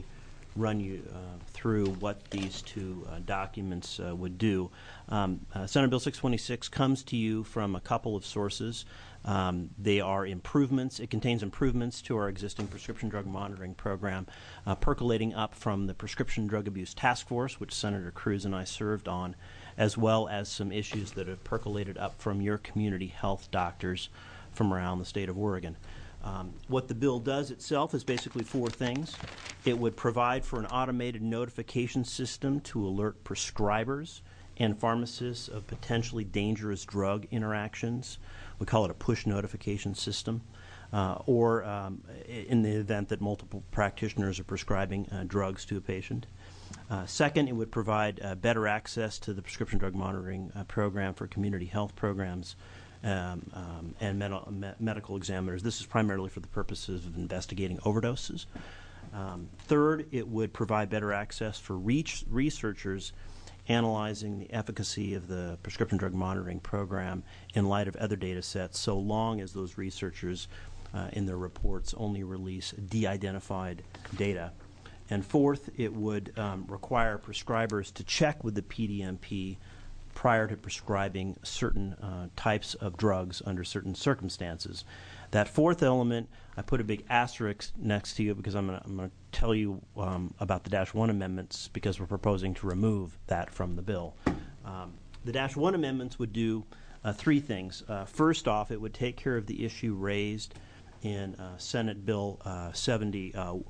run you uh, through what these two uh, documents uh, would do. Um, uh, Senate Bill six twenty-six comes to you from a couple of sources. Um, they are improvements. It contains improvements to our existing prescription drug monitoring program, uh, percolating up from the Prescription Drug Abuse Task Force, which Senator Cruz and I served on, as well as some issues that have percolated up from your community health doctors from around the state of Oregon. Um, what the bill does itself is basically four things. It would provide for an automated notification system to alert prescribers and pharmacists of potentially dangerous drug interactions. We call it a push notification system. Uh, or um, in the event that multiple practitioners are prescribing uh, drugs to a patient. Uh, second, it would provide uh, better access to the prescription drug monitoring uh, program for community health programs um, um, and med- me- medical examiners. This is primarily for the purposes of investigating overdoses. Um, third, it would provide better access for reach- researchers analyzing the efficacy of the prescription drug monitoring program in light of other data sets, so long as those researchers uh, in their reports only release de-identified data. And fourth, it would um, require prescribers to check with the P D M P prior to prescribing certain uh, types of drugs under certain circumstances. That fourth element, I put a big asterisk next to you because I'm going to tell you um, about the Dash one amendments because we're proposing to remove that from the bill. Um, the Dash one amendments would do uh, three things. Uh, first off, it would take care of the issue raised in uh, Senate Bill uh, seventy-one,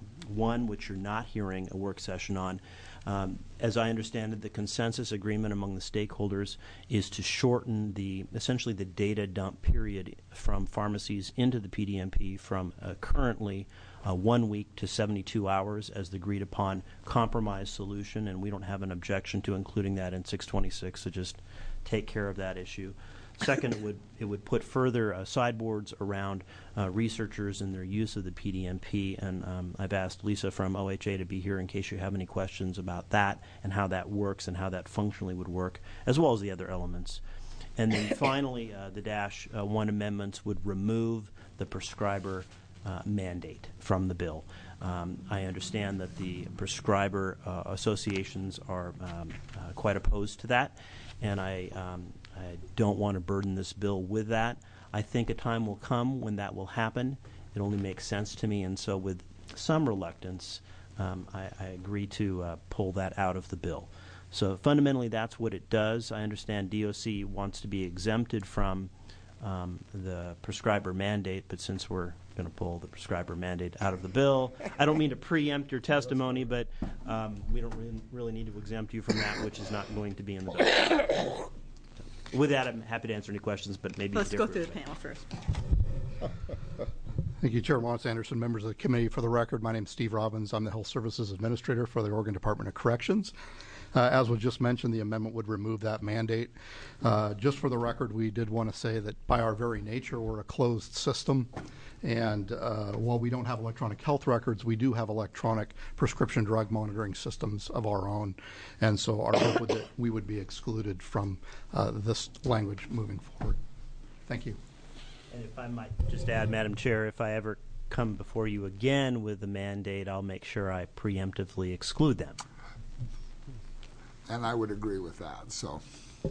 uh, which you're not hearing a work session on. Um, as I understand it, the consensus agreement among the stakeholders is to shorten the essentially the data dump period from pharmacies into the P D M P from uh, currently uh, one week to seventy-two hours as the agreed upon compromise solution, and we don't have an objection to including that in six twenty-six, so just take care of that issue. Second, it would it would put further uh, sideboards around uh, researchers and their use of the P D M P, and um, I've asked Lisa from O H A to be here in case you have any questions about that and how that works and how that functionally would work, as well as the other elements. And then finally, uh, the Dash uh, one amendments would remove the prescriber uh, mandate from the bill. Um, I understand that the prescriber uh, associations are um, uh, quite opposed to that, and I. Um, I don't want to burden this bill with that. I think a time will come when that will happen. It only makes sense to me, and so with some reluctance, um, I, I agree to uh, pull that out of the bill. So fundamentally, that's what it does. I understand D O C wants to be exempted from um, the prescriber mandate, but since we're going to pull the prescriber mandate out of the bill, I don't mean to preempt your testimony, but um, we don't really, really need to exempt you from that, which is not going to be in the bill. With that, I'm happy to answer any questions, but maybe let's go through the panel first. Thank you, Chair Wallace Anderson, members of the committee. For the record, my name is Steve Robbins. I'm the Health Services Administrator for the Oregon Department of Corrections. Uh, as was just mentioned, the amendment would remove that mandate. Uh, just for the record, we did want to say that by our very nature, we're a closed system. And uh, while we don't have electronic health records, we do have electronic prescription drug monitoring systems of our own. And so our hope would that we would be excluded from uh, this language moving forward. Thank you. And if I might just add, Madam Chair, if I ever come before you again with the mandate, I'll make sure I preemptively exclude them. And I would agree with that. So.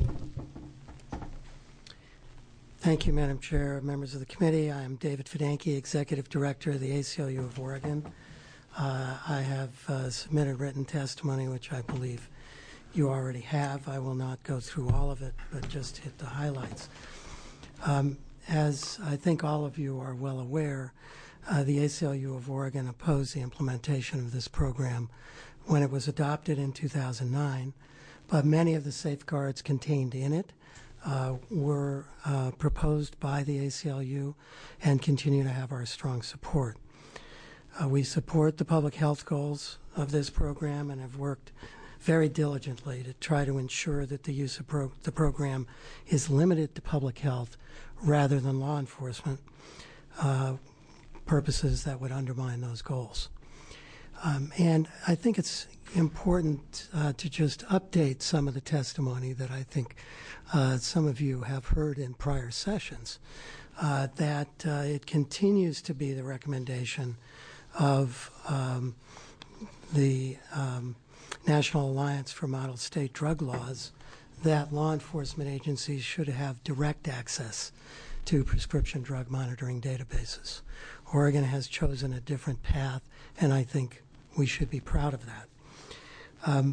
Thank you, Madam Chair, members of the committee. I am David Fidanki, Executive Director of the A C L U of Oregon. Uh, I have uh, submitted written testimony, which I believe you already have. I will not go through all of it, but just hit the highlights. Um, as I think all of you are well aware, uh, the A C L U of Oregon opposed the implementation of this program when it was adopted in two thousand nine, but many of the safeguards contained in it Uh, were uh, proposed by the A C L U and continue to have our strong support. Uh, we support the public health goals of this program and have worked very diligently to try to ensure that the use of pro- the program is limited to public health rather than law enforcement uh, purposes that would undermine those goals. Um, and I think it's important uh, to just update some of the testimony that I think uh, some of you have heard in prior sessions, uh, that uh, it continues to be the recommendation of um, the um, National Alliance for Model State Drug Laws that law enforcement agencies should have direct access to prescription drug monitoring databases. Oregon has chosen a different path, and I think we should be proud of that. Um,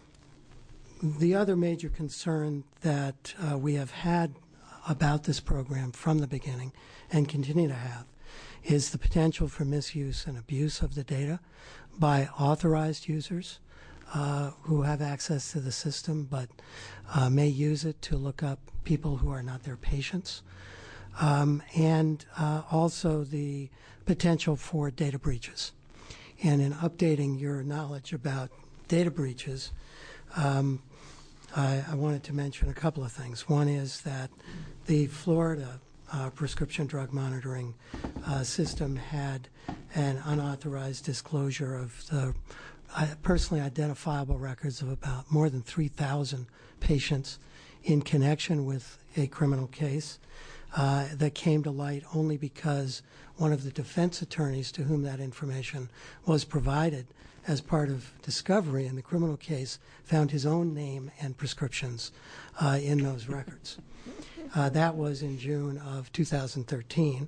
the other major concern that uh, we have had about this program from the beginning and continue to have is the potential for misuse and abuse of the data by authorized users uh, who have access to the system but uh, may use it to look up people who are not their patients. Um, and uh, also the potential for data breaches. And in updating your knowledge about data breaches, um, I, I wanted to mention a couple of things. One is that the Florida uh, prescription drug monitoring uh, system had an unauthorized disclosure of the uh, personally identifiable records of about more than three thousand patients in connection with a criminal case. Uh, that came to light only because one of the defense attorneys to whom that information was provided as part of discovery in the criminal case found his own name and prescriptions uh, in those records. Uh, that was in June of two thousand thirteen.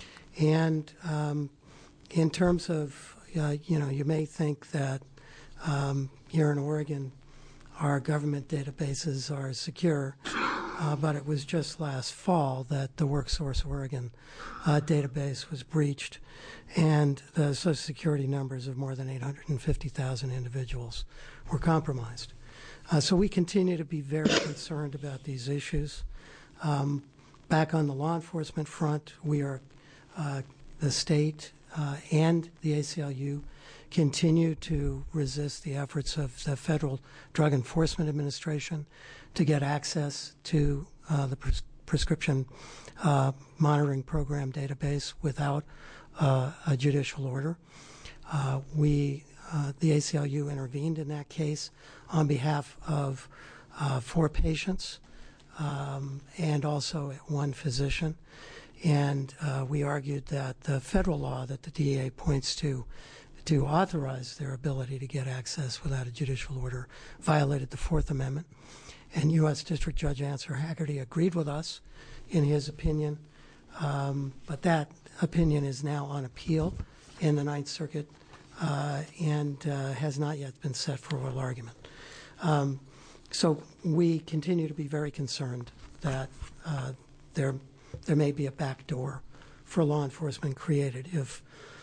And um, in terms of, uh, you know, you may think that um, here in Oregon our government databases are secure. Uh, but it was just last fall that the WorkSource Oregon uh, database was breached, and the Social Security numbers of more than eight hundred fifty thousand individuals were compromised. Uh, so we continue to be very concerned about these issues. Um, back on the law enforcement front, we are, uh, the state uh, and the A C L U continue to resist the efforts of the Federal Drug Enforcement Administration to get access to uh, the pres- prescription uh, monitoring program database without uh, a judicial order. Uh, we, uh, the A C L U intervened in that case on behalf of uh, four patients um, and also one physician. And uh, we argued that the federal law that the D E A points to to authorize their ability to get access without a judicial order violated the Fourth Amendment. And U S District Judge Answer Haggerty agreed with us in his opinion, um, but that opinion is now on appeal in the Ninth Circuit uh, and uh, has not yet been set for oral argument. Um, so we continue to be very concerned that uh, there there may be a back door for law enforcement created if,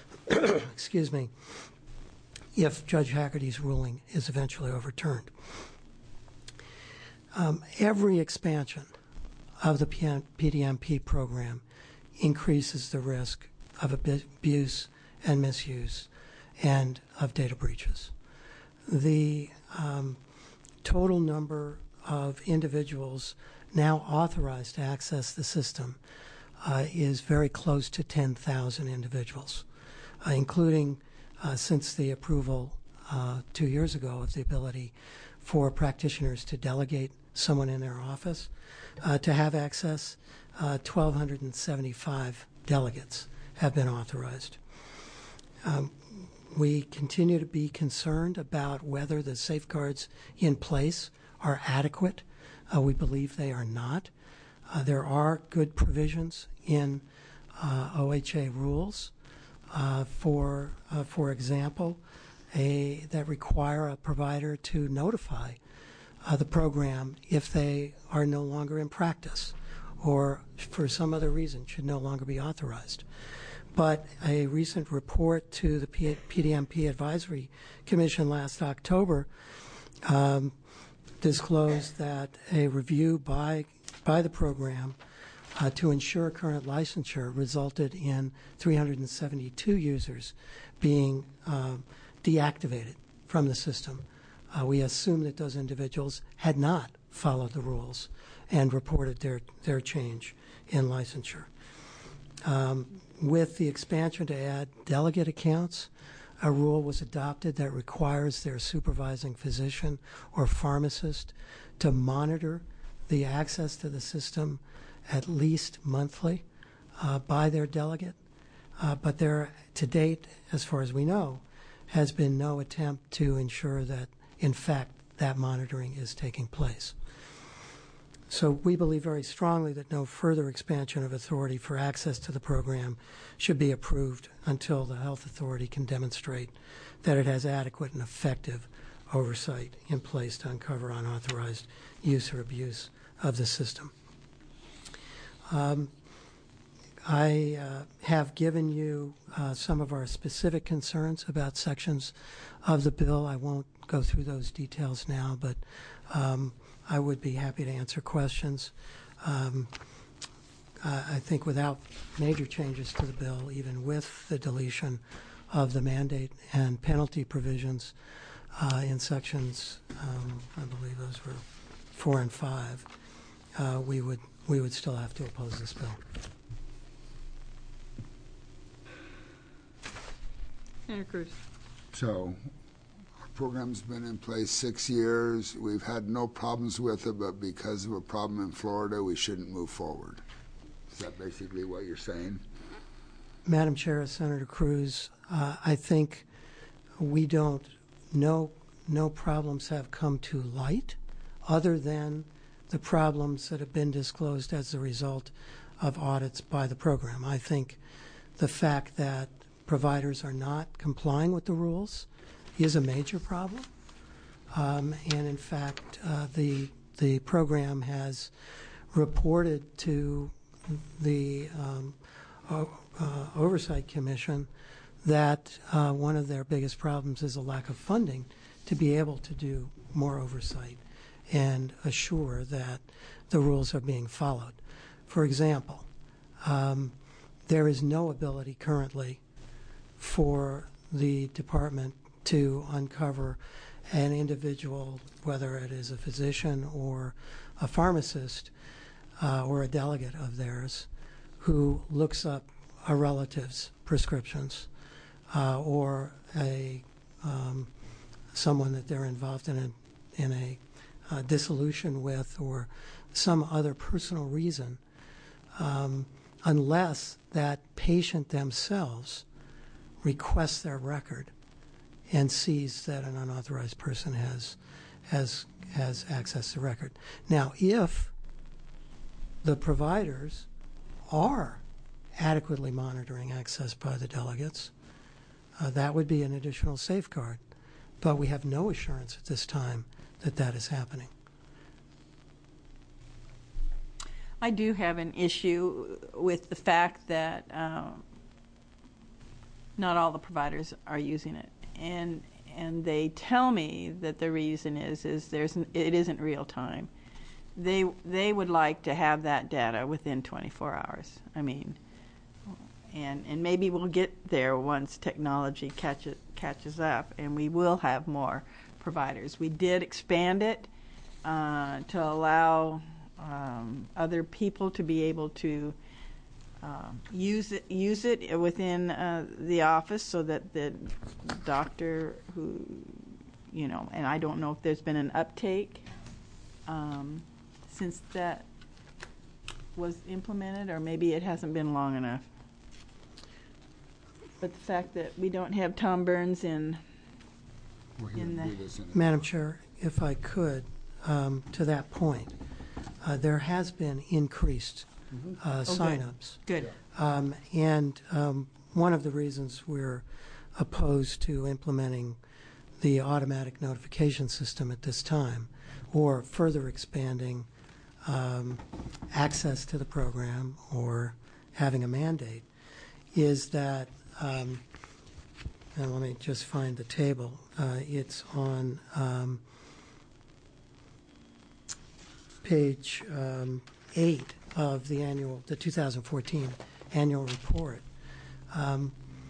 excuse me, if Judge Haggerty's ruling is eventually overturned. Um, every expansion of the P D M P program increases the risk of abuse and misuse and of data breaches. The um, total number of individuals now authorized to access the system uh, is very close to ten thousand individuals, uh, including uh, since the approval uh, two years ago of the ability for practitioners to delegate someone in their office uh, to have access. uh, one thousand two hundred seventy-five delegates have been authorized. Um, we continue to be concerned about whether the safeguards in place are adequate. Uh, we believe they are not. Uh, there are good provisions in uh, O H A rules uh, for, uh, for example, a, that require a provider to notify uh, the program if they are no longer in practice or for some other reason should no longer be authorized. But a recent report to the P- PDMP Advisory Commission last October um, disclosed that a review by by the program uh, to ensure current licensure resulted in three hundred seventy-two users being uh, deactivated from the system. Uh, we assume that those individuals had not followed the rules and reported their, their change in licensure. Um, with the expansion to add delegate accounts, a rule was adopted that requires their supervising physician or pharmacist to monitor the access to the system at least monthly uh, by their delegate. Uh, but there, to date, as far as we know, has been no attempt to ensure that, in fact, that monitoring is taking place. So we believe very strongly that no further expansion of authority for access to the program should be approved until the health authority can demonstrate that it has adequate and effective oversight in place to uncover unauthorized use or abuse of the system. Um, I uh, have given you uh, some of our specific concerns about sections of the bill. I won't go through those details now, but um, I would be happy to answer questions. Um, uh, I think without major changes to the bill, even with the deletion of the mandate and penalty provisions uh, in sections, um, I believe those were four and five, uh, we would we would still have to oppose this bill. Senator Cruz. So our program's been in place six years. We've had no problems with it, but because of a problem in Florida, we shouldn't move forward. Is that basically what you're saying? Madam Chair, Senator Cruz, uh, I think we don't, no, no problems have come to light other than the problems that have been disclosed as a result of audits by the program. I think the fact that providers are not complying with the rules is a major problem. Um, and in fact, uh, the, the program has reported to the um, o- uh, Oversight Commission that uh, one of their biggest problems is a lack of funding to be able to do more oversight and assure that the rules are being followed. For example, um, there is no ability currently for the department to uncover an individual, whether it is a physician or a pharmacist uh, or a delegate of theirs, who looks up a relative's prescriptions uh, or a um, someone that they're involved in a, in a uh, dissolution with or some other personal reason, um, unless that patient themselves requests their record and sees that an unauthorized person has has has access to the record. Now, if the providers are adequately monitoring access by the delegates, uh, that would be an additional safeguard. But we have no assurance at this time that that is happening. I do have an issue with the fact that uh, not all the providers are using it, and and they tell me that the reason is is there's it isn't real time. They they would like to have that data within twenty-four hours. I mean, and and maybe we'll get there once technology catches catches up, and we will have more providers. We did expand it uh, to allow um, other people to be able to uh, use it use it within uh, the office, so that the doctor who, you know, and I don't know if there's been an uptake um, since that was implemented, or maybe it hasn't been long enough. But the fact that we don't have Tom Burns in, in the Madam Chair, if I could, um, to that point, uh, there has been increased uh, Okay. sign-ups. Good. Um, and um, one of the reasons we're opposed to implementing the automatic notification system at this time, or further expanding um, access to the program or having a mandate, is that Um, and let me just find the table. Uh, it's on um, page um, eight of the annual, the two thousand fourteen annual report. Um,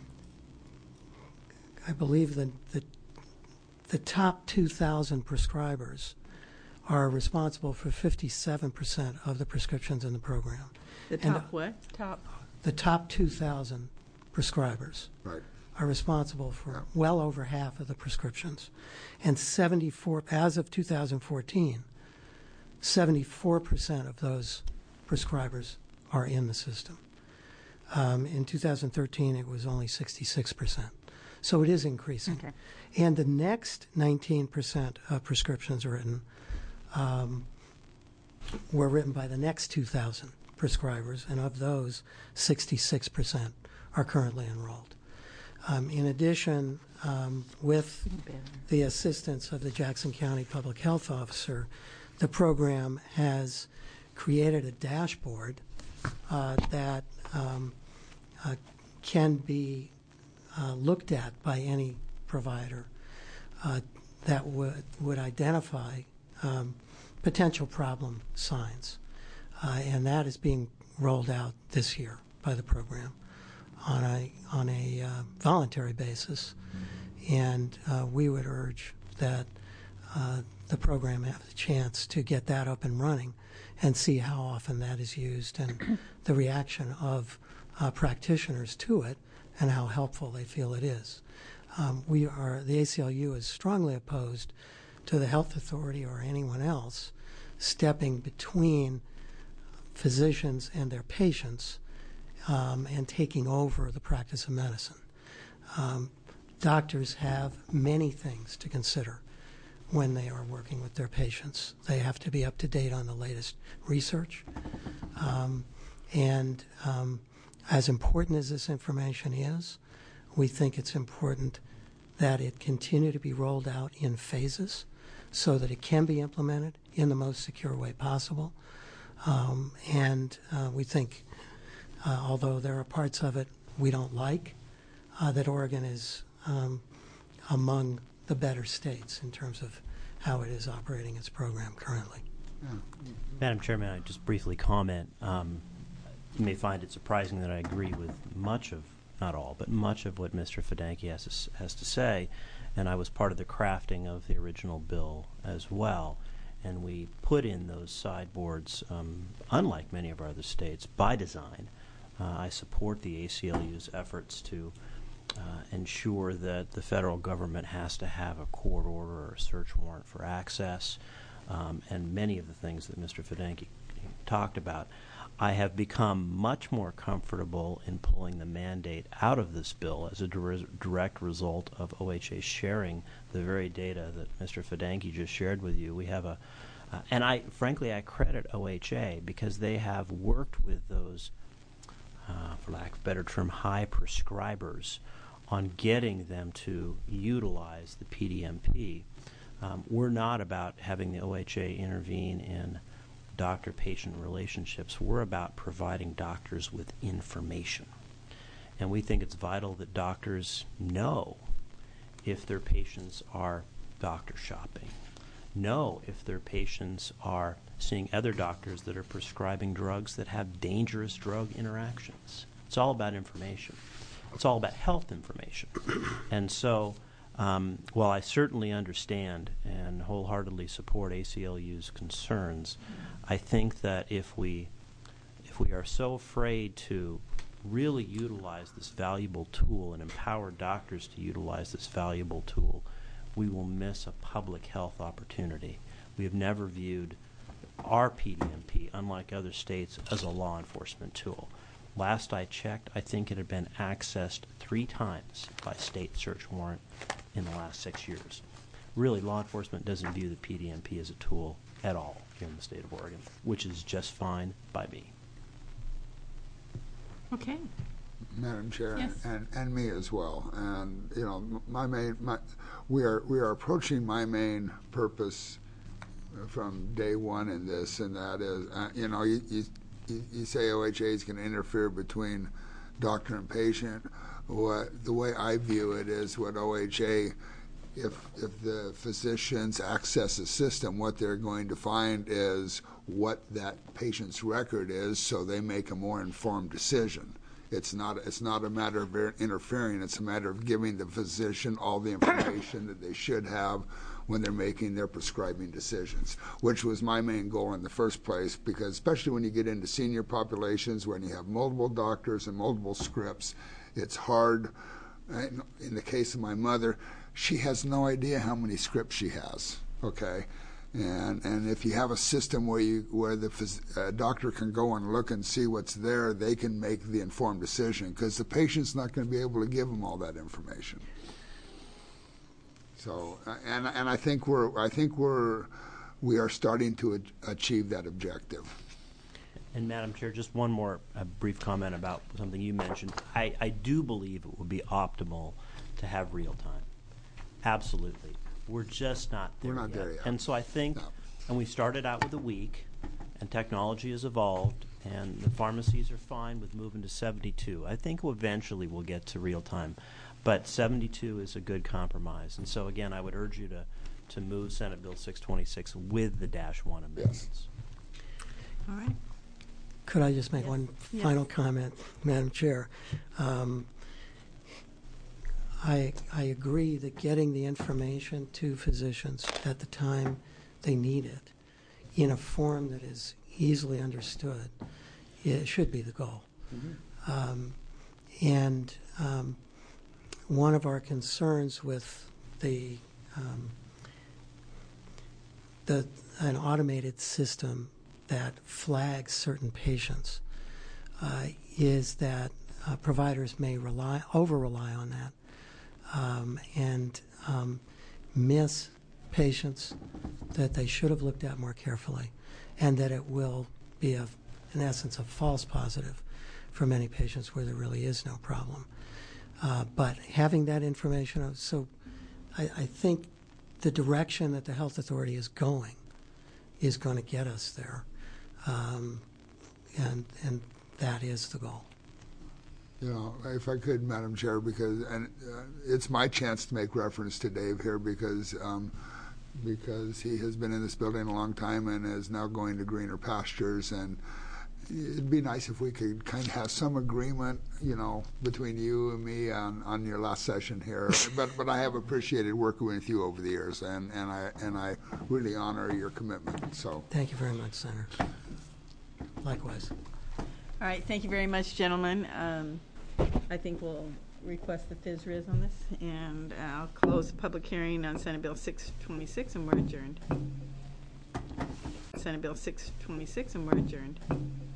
I believe that the, the top two thousand prescribers are responsible for fifty-seven percent of the prescriptions in the program. The And, top what? Top. The top two thousand prescribers right. are responsible for well over half of the prescriptions. And seventy-four, as of two thousand fourteen, seventy-four percent of those prescribers are in the system. Um, in two thousand thirteen, it was only sixty-six percent. So it is increasing. Okay. And the next nineteen percent of prescriptions written um, were written by the next two thousand prescribers, and of those, sixty-six percent are currently enrolled. Um, in addition, um, with the assistance of the Jackson County Public Health Officer, the program has created a dashboard uh, that um, uh, can be uh, looked at by any provider uh, that would would identify um, potential problem signs, uh, and that is being rolled out this year by the program on a on a uh, voluntary basis, and uh, we would urge that uh, the program have the chance to get that up and running and see how often that is used and the reaction of uh, practitioners to it and how helpful they feel it is. Um, we are the A C L U is strongly opposed to the health authority or anyone else stepping between physicians and their patients um, and taking over the practice of medicine. Um, doctors have many things to consider when they are working with their patients. They have to be up to date on the latest research. Um, and um, as important as this information is, we think it's important that it continue to be rolled out in phases so that it can be implemented in the most secure way possible. Um, and uh, we think, uh, although there are parts of it we don't like, uh, that Oregon is um, among the better states in terms of how it is operating its program currently. Yeah. Madam Chairman, I just briefly comment. Um, you may find it surprising that I agree with much of, not all, but much of what Mister Fidanki has to, has to say, and I was part of the crafting of the original bill as well. And we put in those sideboards, um, unlike many of our other states, by design. Uh, I support the A C L U's efforts to uh, ensure that the federal government has to have a court order or a search warrant for access, um, and many of the things that Mister Fidanki talked about. I have become much more comfortable in pulling the mandate out of this bill as a dir- direct result of O H A sharing the very data that Mister Fidanki just shared with you. We have a, uh, and I frankly I credit O H A because they have worked with those, uh, for lack of a better term, high prescribers on getting them to utilize the P D M P. Um, we're not about having the O H A intervene in doctor-patient relationships. We're about providing doctors with information. And we think it's vital that doctors know if their patients are doctor shopping, know if their patients are seeing other doctors that are prescribing drugs that have dangerous drug interactions. It's all about information. It's all about health information. And so um, while I certainly understand and wholeheartedly support A C L U's concerns, I think that if we if we are so afraid to really utilize this valuable tool and empower doctors to utilize this valuable tool, we will miss a public health opportunity. We have never viewed our P D M P, unlike other states, as a law enforcement tool. Last I checked, I think it had been accessed three times by state search warrant in the last six years. Really, law enforcement doesn't view the P D M P as a tool at all here in the state of Oregon, which is just fine by me. Okay. Madam Chair, Yes. and, and me as well. And you know, my main, my, we are we are approaching my main purpose from day one in this, and that is, uh, you know, you, you you say O H A is going to interfere between doctor and patient. What the way I view it is, what O H A, if if the physicians access the system, what they're going to find is what that patient's record is, so they make a more informed decision. It's not it's not a matter of interfering. It's a matter of giving the physician all the information that they should have when they're making their prescribing decisions, which was my main goal in the first place, because especially when you get into senior populations, when you have multiple doctors and multiple scripts, it's hard. In the case of my mother, she has no idea how many scripts she has, okay? And and if you have a system where you where the phys- uh, doctor can go and look and see what's there, they can make the informed decision, because the patient's not going to be able to give them all that information. So, uh, and and I think we're I think we're we are starting to a- achieve that objective. And Madam Chair, just one more uh, brief comment about something you mentioned. I, I do believe it would be optimal to have real time. Absolutely. We're just not there We're not yet. there yet. And so I think, and we started out with a week, and technology has evolved, and the pharmacies are fine with moving to seventy-two. I think eventually we'll get to real time, but seventy-two is a good compromise. And so again, I would urge you to, to move Senate Bill six twenty-six with the dash one amendments. All right. Could I just make Yes. one Yes. final comment, Madam Chair? Um, I, I agree that getting the information to physicians at the time they need it in a form that is easily understood, it should be the goal. Mm-hmm. Um, and um, one of our concerns with the um, the an automated system that flags certain patients uh, is that uh, providers may rely over rely on that um, and um, miss patients that they should have looked at more carefully, and that it will be a, in essence, a false positive for many patients where there really is no problem. Uh, but having that information, uh, so I, I think the direction that the health authority is going is going to get us there. Um, and and that is the goal. You know, if I could, Madam Chair, because and uh, it's my chance to make reference to Dave here because um, because he has been in this building a long time and is now going to greener pastures, and it'd be nice if we could kind of have some agreement, you know, between you and me on, on your last session here. but but I have appreciated working with you over the years, and, and I and I really honor your commitment. So thank you very much, Senator. Likewise. All right, thank you very much, gentlemen. Um, I think we'll request the Phys Riz on this, and I'll close the public hearing on Senate Bill six twenty-six, and we're adjourned. Senate Bill six twenty-six, and we're adjourned.